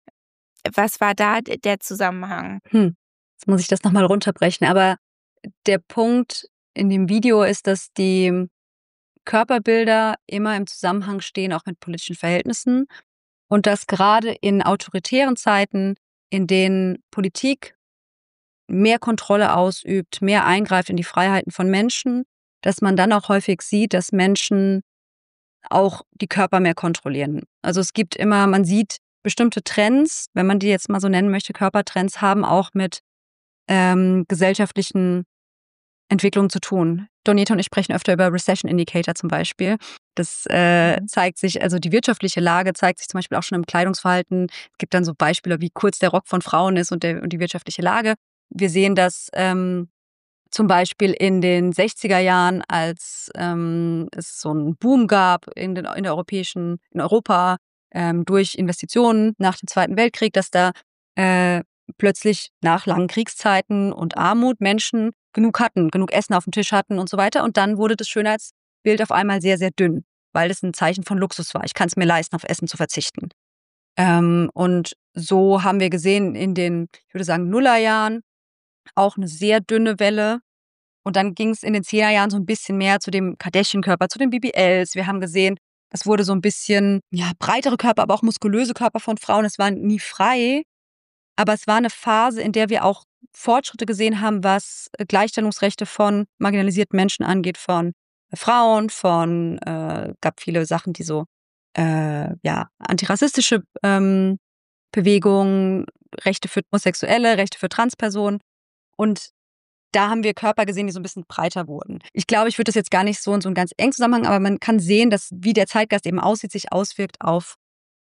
Was war da der Zusammenhang? Hm. Jetzt muss ich das nochmal runterbrechen. Aber der Punkt in dem Video ist, dass die Körperbilder immer im Zusammenhang stehen, auch mit politischen Verhältnissen. Und dass gerade in autoritären Zeiten, in denen Politik mehr Kontrolle ausübt, mehr eingreift in die Freiheiten von Menschen, dass man dann auch häufig sieht, dass Menschen auch die Körper mehr kontrollieren. Also es gibt immer, man sieht bestimmte Trends, wenn man die jetzt mal so nennen möchte, Körpertrends haben auch mit ähm, gesellschaftlichen Entwicklungen zu tun. Donita und ich sprechen öfter über Recession Indicator zum Beispiel. Das äh, zeigt sich, also die wirtschaftliche Lage zeigt sich zum Beispiel auch schon im Kleidungsverhalten. Es gibt dann so Beispiele, wie kurz der Rock von Frauen ist und, der, und die wirtschaftliche Lage. Wir sehen das ähm, zum Beispiel in den sechziger Jahren, als ähm, es so einen Boom gab in, den, in der europäischen, in Europa ähm, durch Investitionen nach dem Zweiten Weltkrieg, dass da äh, plötzlich nach langen Kriegszeiten und Armut Menschen genug hatten, genug Essen auf dem Tisch hatten und so weiter. Und dann wurde das Schönheitsbild auf einmal sehr, sehr dünn, weil es ein Zeichen von Luxus war. Ich kann es mir leisten, auf Essen zu verzichten. Ähm, und so haben wir gesehen in den, ich würde sagen, Nullerjahren auch eine sehr dünne Welle. Und dann ging es in den Zehnerjahren so ein bisschen mehr zu dem Kardashian-Körper, zu den B B Ls. Wir haben gesehen, es wurde so ein bisschen, ja, breitere Körper, aber auch muskulöse Körper von Frauen. Es war nie frei. Aber es war eine Phase, in der wir auch Fortschritte gesehen haben, was Gleichstellungsrechte von marginalisierten Menschen angeht, von Frauen, von, äh, gab viele Sachen, die so, äh, ja, antirassistische ähm, Bewegungen, Rechte für Homosexuelle, Rechte für Transpersonen. Und da haben wir Körper gesehen, die so ein bisschen breiter wurden. Ich glaube, ich würde das jetzt gar nicht so in so einen ganz engen Zusammenhang, aber man kann sehen, dass wie der Zeitgeist eben aussieht, sich auswirkt auf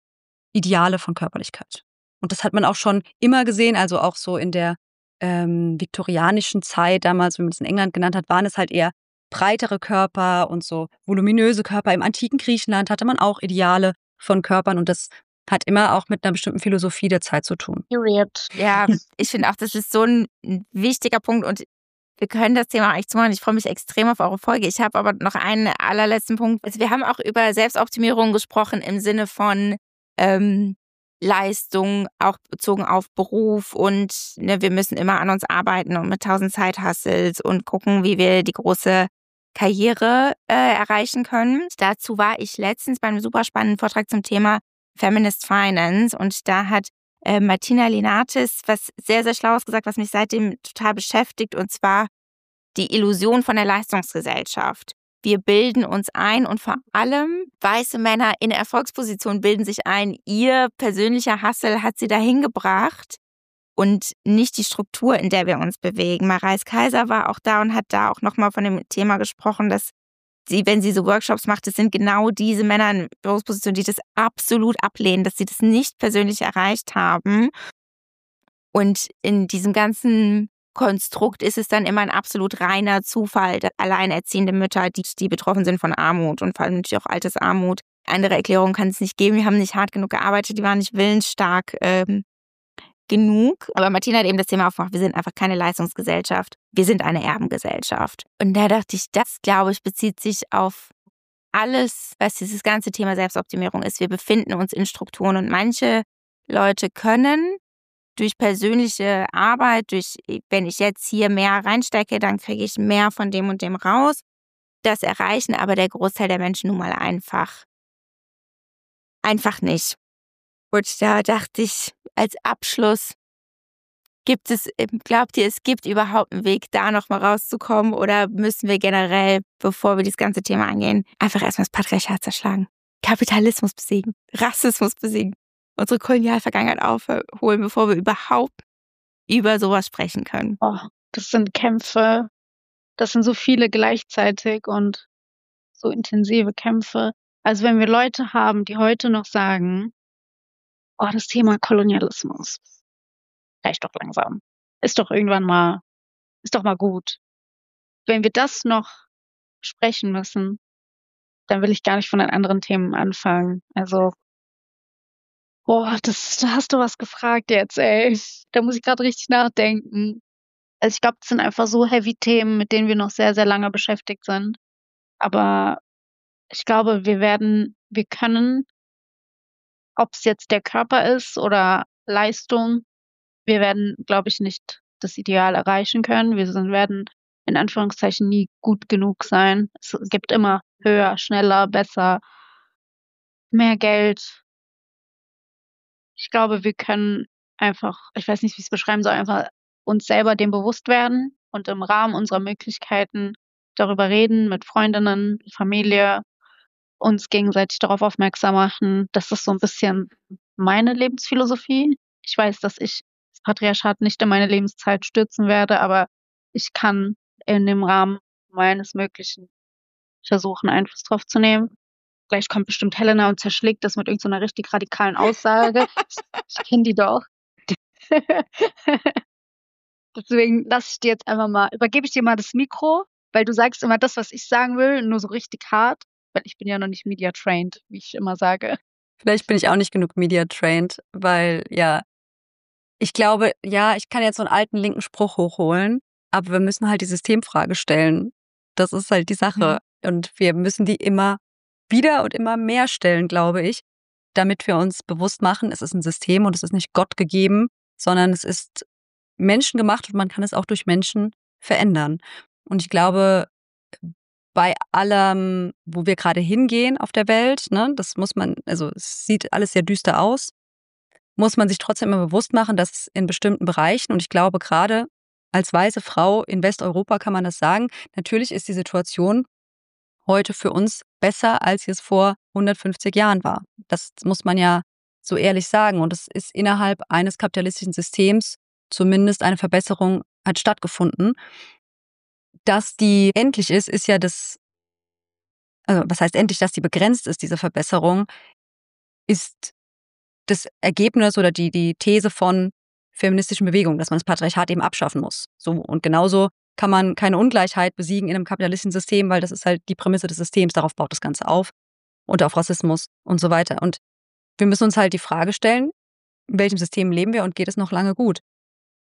Ideale von Körperlichkeit. Und das hat man auch schon immer gesehen, also auch so in der ähm, viktorianischen Zeit damals, wie man es in England genannt hat, waren es halt eher breitere Körper und so voluminöse Körper. Im antiken Griechenland hatte man auch Ideale von Körpern und das hat immer auch mit einer bestimmten Philosophie der Zeit zu tun. Ja, ich finde auch, das ist so ein wichtiger Punkt und wir können das Thema eigentlich zumachen. Ich freue mich extrem auf eure Folge. Ich habe aber noch einen allerletzten Punkt. Also wir haben auch über Selbstoptimierung gesprochen im Sinne von ähm, Leistung, auch bezogen auf Beruf und ne, wir müssen immer an uns arbeiten und mit tausend Side-Hustles und gucken, wie wir die große Karriere äh, erreichen können. Dazu war ich letztens bei einem super spannenden Vortrag zum Thema Feminist Finance und da hat äh, Martina Linatis was sehr, sehr Schlaues gesagt, was mich seitdem total beschäftigt, und zwar die Illusion von der Leistungsgesellschaft. Wir bilden uns ein und vor allem weiße Männer in Erfolgspositionen bilden sich ein, ihr persönlicher Hustle hat sie dahin gebracht und nicht die Struktur, in der wir uns bewegen. Mareis Kaiser war auch da und hat da auch nochmal von dem Thema gesprochen, dass sie, wenn sie so Workshops macht, das sind genau diese Männer in Berufspositionen, die das absolut ablehnen, dass sie das nicht persönlich erreicht haben. Und in diesem ganzen Konstrukt ist es dann immer ein absolut reiner Zufall, dass alleinerziehende Mütter, die, die betroffen sind von Armut und vor allem natürlich auch Altersarmut. Andere Erklärung kann es nicht geben. Die haben nicht hart genug gearbeitet, die waren nicht willensstark ähm, genug. Aber Martina hat eben das Thema aufgemacht, wir sind einfach keine Leistungsgesellschaft. Wir sind eine Erbengesellschaft. Und da dachte ich, das, glaube ich, bezieht sich auf alles, was dieses ganze Thema Selbstoptimierung ist. Wir befinden uns in Strukturen und manche Leute können durch persönliche Arbeit, durch, wenn ich jetzt hier mehr reinstecke, dann kriege ich mehr von dem und dem raus. Das erreichen aber der Großteil der Menschen nun mal einfach, einfach nicht. Und da dachte ich, als Abschluss, gibt es, glaubt ihr, es gibt überhaupt einen Weg, da nochmal rauszukommen, oder müssen wir generell, bevor wir dieses ganze Thema angehen, einfach erstmal das Patriarchat zerschlagen, Kapitalismus besiegen, Rassismus besiegen, unsere Kolonialvergangenheit aufholen, bevor wir überhaupt über sowas sprechen können? Oh, das sind Kämpfe, das sind so viele gleichzeitig und so intensive Kämpfe. Also wenn wir Leute haben, die heute noch sagen, oh, das Thema Kolonialismus, reicht doch langsam, ist doch irgendwann mal, ist doch mal gut. Wenn wir das noch sprechen müssen, dann will ich gar nicht von den anderen Themen anfangen. Also, boah, das, da hast du was gefragt jetzt, ey. Da muss ich gerade richtig nachdenken. Also ich glaube, das sind einfach so heavy Themen, mit denen wir noch sehr, sehr lange beschäftigt sind. Aber ich glaube, wir werden, wir können, ob es jetzt der Körper ist oder Leistung, wir werden, glaube ich, nicht das Ideal erreichen können. Wir sind, werden in Anführungszeichen nie gut genug sein. Es gibt immer höher, schneller, besser, mehr Geld. Ich glaube, wir können einfach, ich weiß nicht, wie ich es beschreiben soll, einfach uns selber dem bewusst werden und im Rahmen unserer Möglichkeiten darüber reden, mit Freundinnen, Familie, uns gegenseitig darauf aufmerksam machen. Das ist so ein bisschen meine Lebensphilosophie. Ich weiß, dass ich das Patriarchat nicht in meine Lebenszeit stürzen werde, aber ich kann in dem Rahmen meines Möglichen versuchen, Einfluss drauf zu nehmen. Gleich kommt bestimmt Helena und zerschlägt das mit irgendeiner richtig radikalen Aussage. Ich kenne die doch. Deswegen lasse ich dir jetzt einfach mal, übergebe ich dir mal das Mikro, weil du sagst immer das, was ich sagen will, nur so richtig hart, weil ich bin ja noch nicht Media trained, wie ich immer sage. Vielleicht bin ich auch nicht genug Media trained, weil ja, ich glaube, ja, ich kann jetzt so einen alten linken Spruch hochholen, aber wir müssen halt die Systemfrage stellen. Das ist halt die Sache. Mhm. Und wir müssen die immer wieder und immer mehr stellen, glaube ich, damit wir uns bewusst machen, es ist ein System und es ist nicht Gott gegeben, sondern es ist menschengemacht und man kann es auch durch Menschen verändern. Und ich glaube, bei allem, wo wir gerade hingehen auf der Welt, ne, das muss man, also es sieht alles sehr düster aus, muss man sich trotzdem immer bewusst machen, dass in bestimmten Bereichen, und ich glaube gerade als weiße Frau in Westeuropa kann man das sagen, natürlich ist die Situation heute für uns besser, als sie es vor hundertfünfzig Jahren war. Das muss man ja so ehrlich sagen. Und es ist innerhalb eines kapitalistischen Systems zumindest eine Verbesserung hat stattgefunden. Dass die endlich ist, ist ja das, also was heißt endlich, dass die begrenzt ist, diese Verbesserung, ist das Ergebnis oder die, die These von feministischen Bewegungen, dass man das Patriarchat eben abschaffen muss. So, und genauso kann man keine Ungleichheit besiegen in einem kapitalistischen System, weil das ist halt die Prämisse des Systems, darauf baut das Ganze auf und auf Rassismus und so weiter. Und wir müssen uns halt die Frage stellen, in welchem System leben wir und geht es noch lange gut?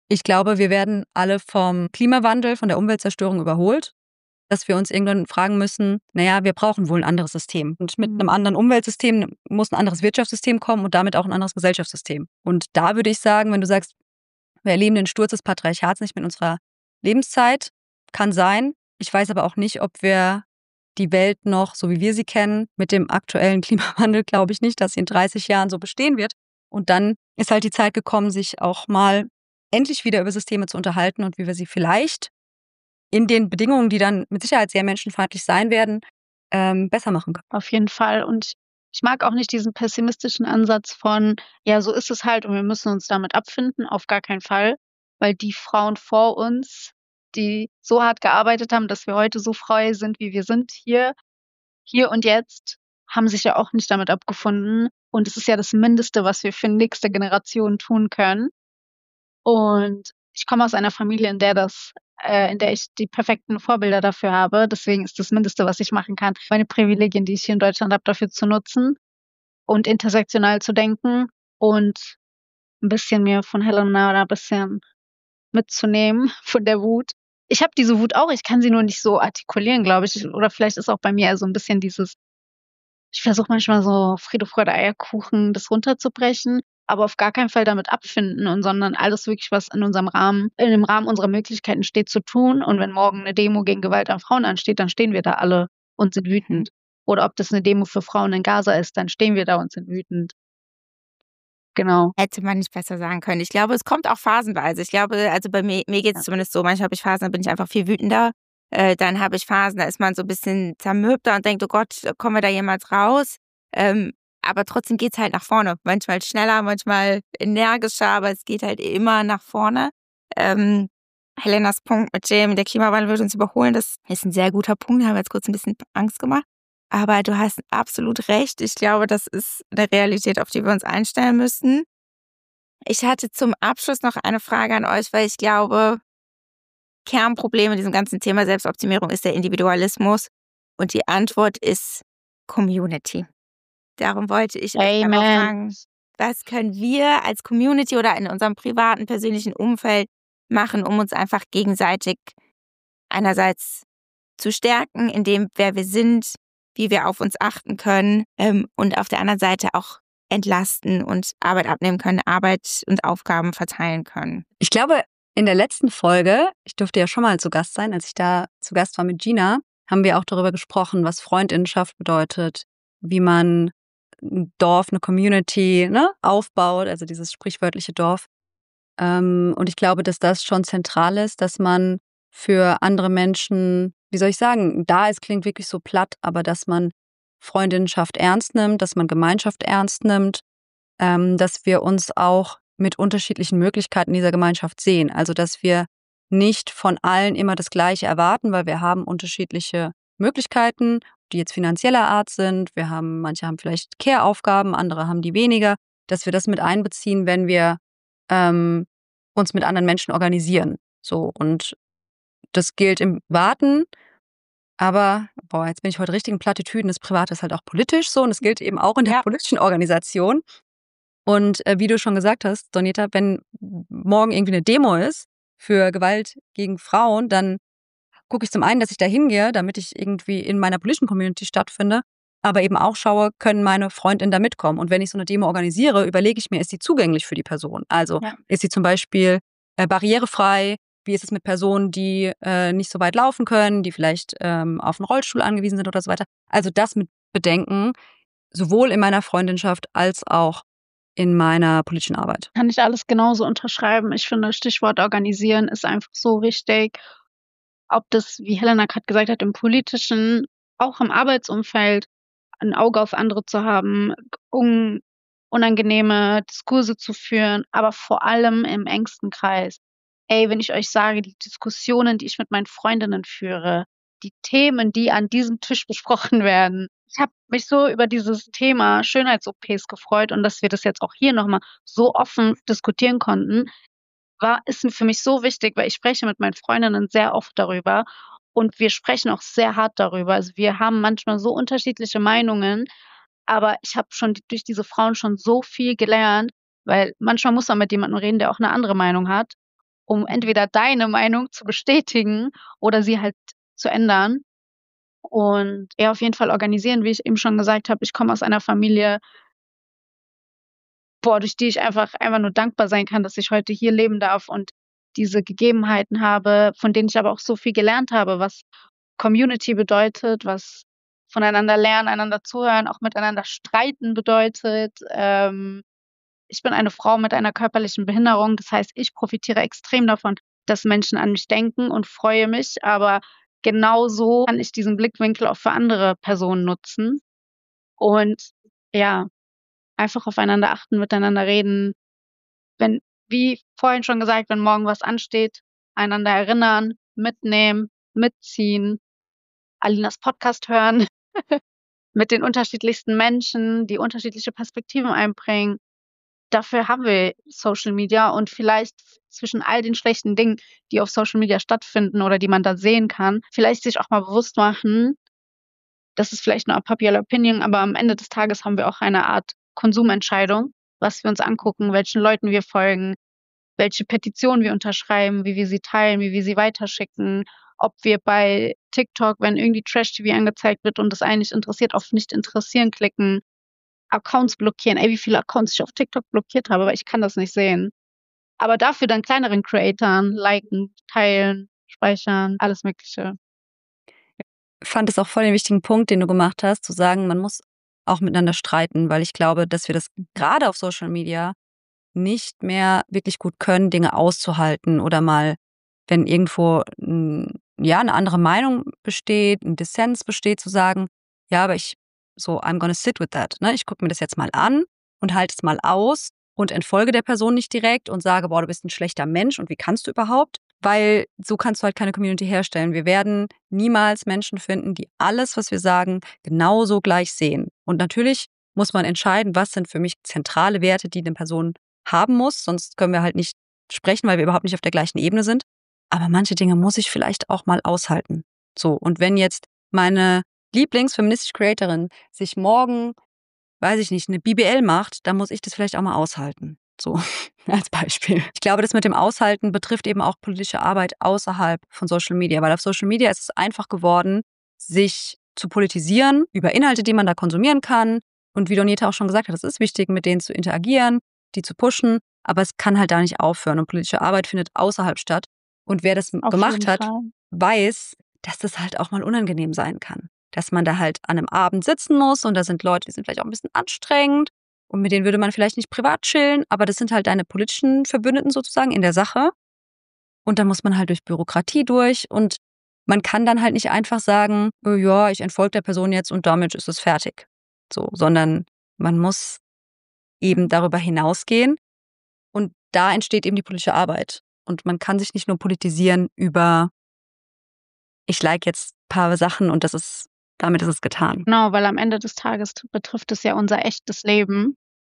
Ich glaube, wir werden alle vom Klimawandel, von der Umweltzerstörung überholt, dass wir uns irgendwann fragen müssen, naja, wir brauchen wohl ein anderes System. Und mit einem anderen Umweltsystem muss ein anderes Wirtschaftssystem kommen und damit auch ein anderes Gesellschaftssystem. Und da würde ich sagen, wenn du sagst, wir erleben den Sturz des Patriarchats nicht mit unserer Lebenszeit, kann sein. Ich weiß aber auch nicht, ob wir die Welt noch, so wie wir sie kennen, mit dem aktuellen Klimawandel, glaube ich nicht, dass sie in dreißig Jahren so bestehen wird. Und dann ist halt die Zeit gekommen, sich auch mal endlich wieder über Systeme zu unterhalten und wie wir sie vielleicht in den Bedingungen, die dann mit Sicherheit sehr menschenfeindlich sein werden, ähm, besser machen können. Auf jeden Fall. Und ich mag auch nicht diesen pessimistischen Ansatz von, ja, so ist es halt und wir müssen uns damit abfinden. Auf gar keinen Fall. Weil die Frauen vor uns, die so hart gearbeitet haben, dass wir heute so frei sind, wie wir sind, hier, hier und jetzt, haben sich ja auch nicht damit abgefunden. Und es ist ja das Mindeste, was wir für die nächste Generation tun können. Und ich komme aus einer Familie, in der das, äh, in der ich die perfekten Vorbilder dafür habe. Deswegen ist das Mindeste, was ich machen kann, meine Privilegien, die ich hier in Deutschland habe, dafür zu nutzen und intersektional zu denken und ein bisschen mir von Helena oder ein bisschen mitzunehmen von der Wut. Ich habe diese Wut auch, ich kann sie nur nicht so artikulieren, glaube ich. Oder vielleicht ist auch bei mir eher so ein bisschen dieses, ich versuche manchmal so Friede, Freude, Eierkuchen, das runterzubrechen, aber auf gar keinen Fall damit abfinden und sondern alles wirklich, was in unserem Rahmen, in dem Rahmen unserer Möglichkeiten steht, zu tun. Und wenn morgen eine Demo gegen Gewalt an Frauen ansteht, dann stehen wir da alle und sind wütend. Oder ob das eine Demo für Frauen in Gaza ist, dann stehen wir da und sind wütend. Genau. Hätte man nicht besser sagen können. Ich glaube, es kommt auch phasenweise. Ich glaube, also bei mir, mir geht es ja. zumindest so, manchmal habe ich Phasen, da bin ich einfach viel wütender. Äh, dann habe ich Phasen, da ist man so ein bisschen zermürbter und denkt, oh Gott, kommen wir da jemals raus? Ähm, aber trotzdem geht es halt nach vorne. Manchmal schneller, manchmal energischer, aber es geht halt immer nach vorne. Ähm, Helenas Punkt mit dem, der Klimawandel wird uns überholen, das ist ein sehr guter Punkt. Da haben wir jetzt kurz ein bisschen Angst gemacht. Aber du hast absolut recht. Ich glaube, das ist eine Realität, auf die wir uns einstellen müssen. Ich hatte zum Abschluss noch eine Frage an euch, weil ich glaube, Kernproblem in diesem ganzen Thema Selbstoptimierung ist der Individualismus. Und die Antwort ist Community. Darum wollte ich euch einmal fragen, was können wir als Community oder in unserem privaten, persönlichen Umfeld machen, um uns einfach gegenseitig einerseits zu stärken, in dem, wer wir sind, wie wir auf uns achten können ähm, und auf der anderen Seite auch entlasten und Arbeit abnehmen können, Arbeit und Aufgaben verteilen können. Ich glaube, in der letzten Folge, ich durfte ja schon mal zu Gast sein, als ich da zu Gast war mit Gina, haben wir auch darüber gesprochen, was Freundinnenschaft bedeutet, wie man ein Dorf, eine Community ne, aufbaut, also dieses sprichwörtliche Dorf. Ähm, und ich glaube, dass das schon zentral ist, dass man für andere Menschen, wie soll ich sagen, da ist, klingt wirklich so platt, aber dass man Freundinnenschaft ernst nimmt, dass man Gemeinschaft ernst nimmt, ähm, dass wir uns auch mit unterschiedlichen Möglichkeiten dieser Gemeinschaft sehen. Also dass wir nicht von allen immer das Gleiche erwarten, weil wir haben unterschiedliche Möglichkeiten, die jetzt finanzieller Art sind. Wir haben, manche haben vielleicht Care-Aufgaben, andere haben die weniger, dass wir das mit einbeziehen, wenn wir ähm, uns mit anderen Menschen organisieren. So, und das gilt im Privaten, aber, boah, jetzt bin ich heute richtig in Plattitüden, das Private ist halt auch politisch so und es gilt eben auch in der ja. politischen Organisation. Und äh, wie du schon gesagt hast, Donita, wenn morgen irgendwie eine Demo ist für Gewalt gegen Frauen, dann gucke ich zum einen, dass ich da hingehe, damit ich irgendwie in meiner politischen Community stattfinde, aber eben auch schaue, können meine Freundinnen da mitkommen. Und wenn ich so eine Demo organisiere, überlege ich mir, ist die zugänglich für die Person? Also ja. ist sie zum Beispiel äh, barrierefrei? Wie ist es mit Personen, die äh, nicht so weit laufen können, die vielleicht ähm, auf einen Rollstuhl angewiesen sind oder so weiter? Also das mit bedenken, sowohl in meiner Freundinschaft als auch in meiner politischen Arbeit. Kann ich alles genauso unterschreiben. Ich finde, Stichwort organisieren ist einfach so wichtig. Ob das, wie Helena gerade gesagt hat, im politischen, auch im Arbeitsumfeld, ein Auge auf andere zu haben, un- unangenehme Diskurse zu führen, aber vor allem im engsten Kreis. Ey, wenn ich euch sage, die Diskussionen, die ich mit meinen Freundinnen führe, die Themen, die an diesem Tisch besprochen werden. Ich habe mich so über dieses Thema Schönheits-O Ps gefreut und dass wir das jetzt auch hier nochmal so offen diskutieren konnten, war, ist für mich so wichtig, weil ich spreche mit meinen Freundinnen sehr oft darüber und wir sprechen auch sehr hart darüber. Also wir haben manchmal so unterschiedliche Meinungen, aber ich habe schon durch diese Frauen schon so viel gelernt, weil manchmal muss man mit jemandem reden, der auch eine andere Meinung hat. um entweder deine Meinung zu bestätigen oder sie halt zu ändern. Und ja, auf jeden Fall organisieren, wie ich eben schon gesagt habe. Ich komme aus einer Familie, boah, durch die ich einfach einfach nur dankbar sein kann, dass ich heute hier leben darf und diese Gegebenheiten habe, von denen ich aber auch so viel gelernt habe, was Community bedeutet, was voneinander lernen, einander zuhören, auch miteinander streiten bedeutet. Ähm, ich bin eine Frau mit einer körperlichen Behinderung. Das heißt, ich profitiere extrem davon, dass Menschen an mich denken und freue mich. Aber genauso kann ich diesen Blickwinkel auch für andere Personen nutzen. Und ja, einfach aufeinander achten, miteinander reden. Wenn, wie vorhin schon gesagt, wenn morgen was ansteht, einander erinnern, mitnehmen, mitziehen, Alinas Podcast hören, mit den unterschiedlichsten Menschen, die unterschiedliche Perspektiven einbringen. Dafür haben wir Social Media und vielleicht zwischen all den schlechten Dingen, die auf Social Media stattfinden oder die man da sehen kann, vielleicht sich auch mal bewusst machen, das ist vielleicht eine popular opinion, aber am Ende des Tages haben wir auch eine Art Konsumentscheidung, was wir uns angucken, welchen Leuten wir folgen, welche Petitionen wir unterschreiben, wie wir sie teilen, wie wir sie weiterschicken, ob wir bei TikTok, wenn irgendwie Trash-T V angezeigt wird und das einen nicht interessiert, auf nicht interessieren klicken, Accounts blockieren. Ey, wie viele Accounts ich auf TikTok blockiert habe, aber ich kann das nicht sehen. Aber dafür dann kleineren Creatoren liken, teilen, speichern, alles Mögliche. Ich fand es auch voll den wichtigen Punkt, den du gemacht hast, zu sagen, man muss auch miteinander streiten, weil ich glaube, dass wir das gerade auf Social Media nicht mehr wirklich gut können, Dinge auszuhalten oder mal, wenn irgendwo ja eine andere Meinung besteht, ein Dissens besteht, zu sagen, ja, aber ich so, I'm gonna sit with that. Ne? Ich gucke mir das jetzt mal an und halte es mal aus und entfolge der Person nicht direkt und sage, boah, du bist ein schlechter Mensch und wie kannst du überhaupt? Weil so kannst du halt keine Community herstellen. Wir werden niemals Menschen finden, die alles, was wir sagen, genauso gleich sehen. Und natürlich muss man entscheiden, was sind für mich zentrale Werte, die eine Person haben muss. Sonst können wir halt nicht sprechen, weil wir überhaupt nicht auf der gleichen Ebene sind. Aber manche Dinge muss ich vielleicht auch mal aushalten. So, und wenn jetzt meine Lieblingsfeministische Creatorin sich morgen, weiß ich nicht, eine B B L macht, dann muss ich das vielleicht auch mal aushalten. So, als Beispiel. Ich glaube, das mit dem Aushalten betrifft eben auch politische Arbeit außerhalb von Social Media, weil auf Social Media ist es einfach geworden, sich zu politisieren über Inhalte, die man da konsumieren kann. Und wie Donita auch schon gesagt hat, es ist wichtig, mit denen zu interagieren, die zu pushen, aber es kann halt da nicht aufhören und politische Arbeit findet außerhalb statt. Und wer das auf gemacht hat, Fall. weiß, dass das halt auch mal unangenehm sein kann. Dass man da halt an einem Abend sitzen muss und da sind Leute, die sind vielleicht auch ein bisschen anstrengend und mit denen würde man vielleicht nicht privat chillen, aber das sind halt deine politischen Verbündeten sozusagen in der Sache. Und dann muss man halt durch Bürokratie durch und man kann dann halt nicht einfach sagen, oh ja, ich entfolge der Person jetzt und damit ist es fertig. So, sondern man muss eben darüber hinausgehen und da entsteht eben die politische Arbeit. Und man kann sich nicht nur politisieren über, ich like jetzt ein paar Sachen und das ist, damit ist es getan. Genau, weil am Ende des Tages betrifft es ja unser echtes Leben.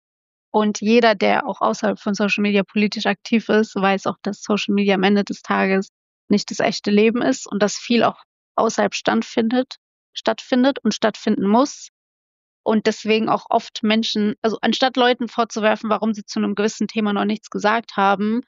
Und jeder, der auch außerhalb von Social Media politisch aktiv ist, weiß auch, dass Social Media am Ende des Tages nicht das echte Leben ist und dass viel auch außerhalb stattfindet, stattfindet und stattfinden muss. Und deswegen auch oft Menschen, also anstatt Leuten vorzuwerfen, warum sie zu einem gewissen Thema noch nichts gesagt haben,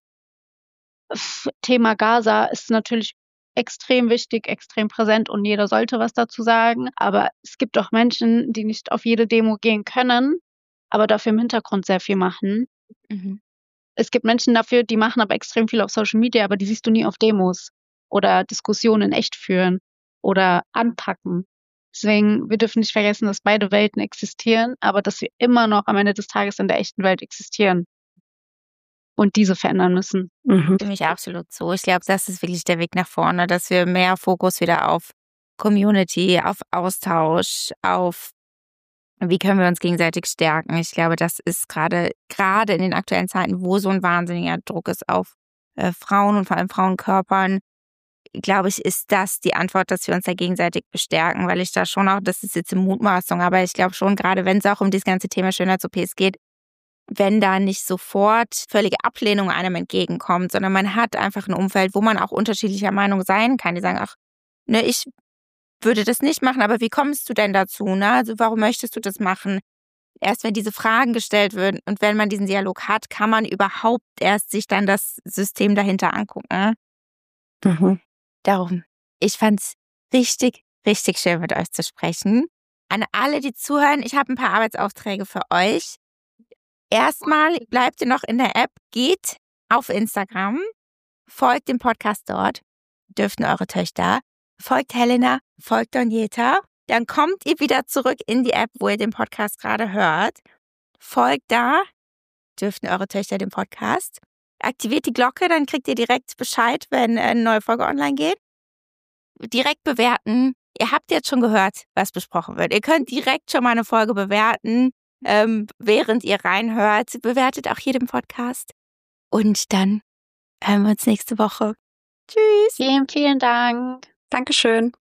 Thema Gaza ist natürlich extrem wichtig, extrem präsent und jeder sollte was dazu sagen. Aber es gibt auch Menschen, die nicht auf jede Demo gehen können, aber dafür im Hintergrund sehr viel machen. Mhm. Es gibt Menschen dafür, die machen aber extrem viel auf Social Media, aber die siehst du nie auf Demos oder Diskussionen echt führen oder anpacken. Deswegen, wir dürfen nicht vergessen, dass beide Welten existieren, aber dass wir immer noch am Ende des Tages in der echten Welt existieren. Und diese verändern müssen. Mhm. Stimme ich absolut zu. Ich glaube, das ist wirklich der Weg nach vorne, dass wir mehr Fokus wieder auf Community, auf Austausch, auf wie können wir uns gegenseitig stärken. Ich glaube, das ist gerade gerade in den aktuellen Zeiten, wo so ein wahnsinniger Druck ist auf äh, Frauen und vor allem Frauenkörpern, glaube ich, ist das die Antwort, dass wir uns da gegenseitig bestärken, weil ich da schon auch, das ist jetzt eine Mutmaßung, aber ich glaube schon, gerade wenn es auch um das ganze Thema Schönheits-O Ps geht, wenn da nicht sofort völlige Ablehnung einem entgegenkommt, sondern man hat einfach ein Umfeld, wo man auch unterschiedlicher Meinung sein kann. Die sagen, ach, ne, ich würde das nicht machen, aber wie kommst du denn dazu? Ne? Also warum möchtest du das machen? erst wenn diese Fragen gestellt würden und wenn man diesen Dialog hat, kann man überhaupt erst sich dann das System dahinter angucken. Mhm. Darum, ich fand's richtig, richtig schön mit euch zu sprechen. An alle, die zuhören, ich habe ein paar Arbeitsaufträge für euch. Erstmal bleibt ihr noch in der App, geht auf Instagram, folgt dem Podcast dort, dürften eure Töchter, folgt Helena, folgt Donjeta, dann kommt ihr wieder zurück in die App, wo ihr den Podcast gerade hört, folgt da, dürften eure Töchter den Podcast, aktiviert die Glocke, dann kriegt ihr direkt Bescheid, wenn eine neue Folge online geht, direkt bewerten. Ihr habt jetzt schon gehört, was besprochen wird. Ihr könnt direkt schon mal eine Folge bewerten, ähm, während ihr reinhört. Bewertet auch hier den Podcast. Und dann hören wir uns nächste Woche. Tschüss. Vielen, vielen Dank. Dankeschön.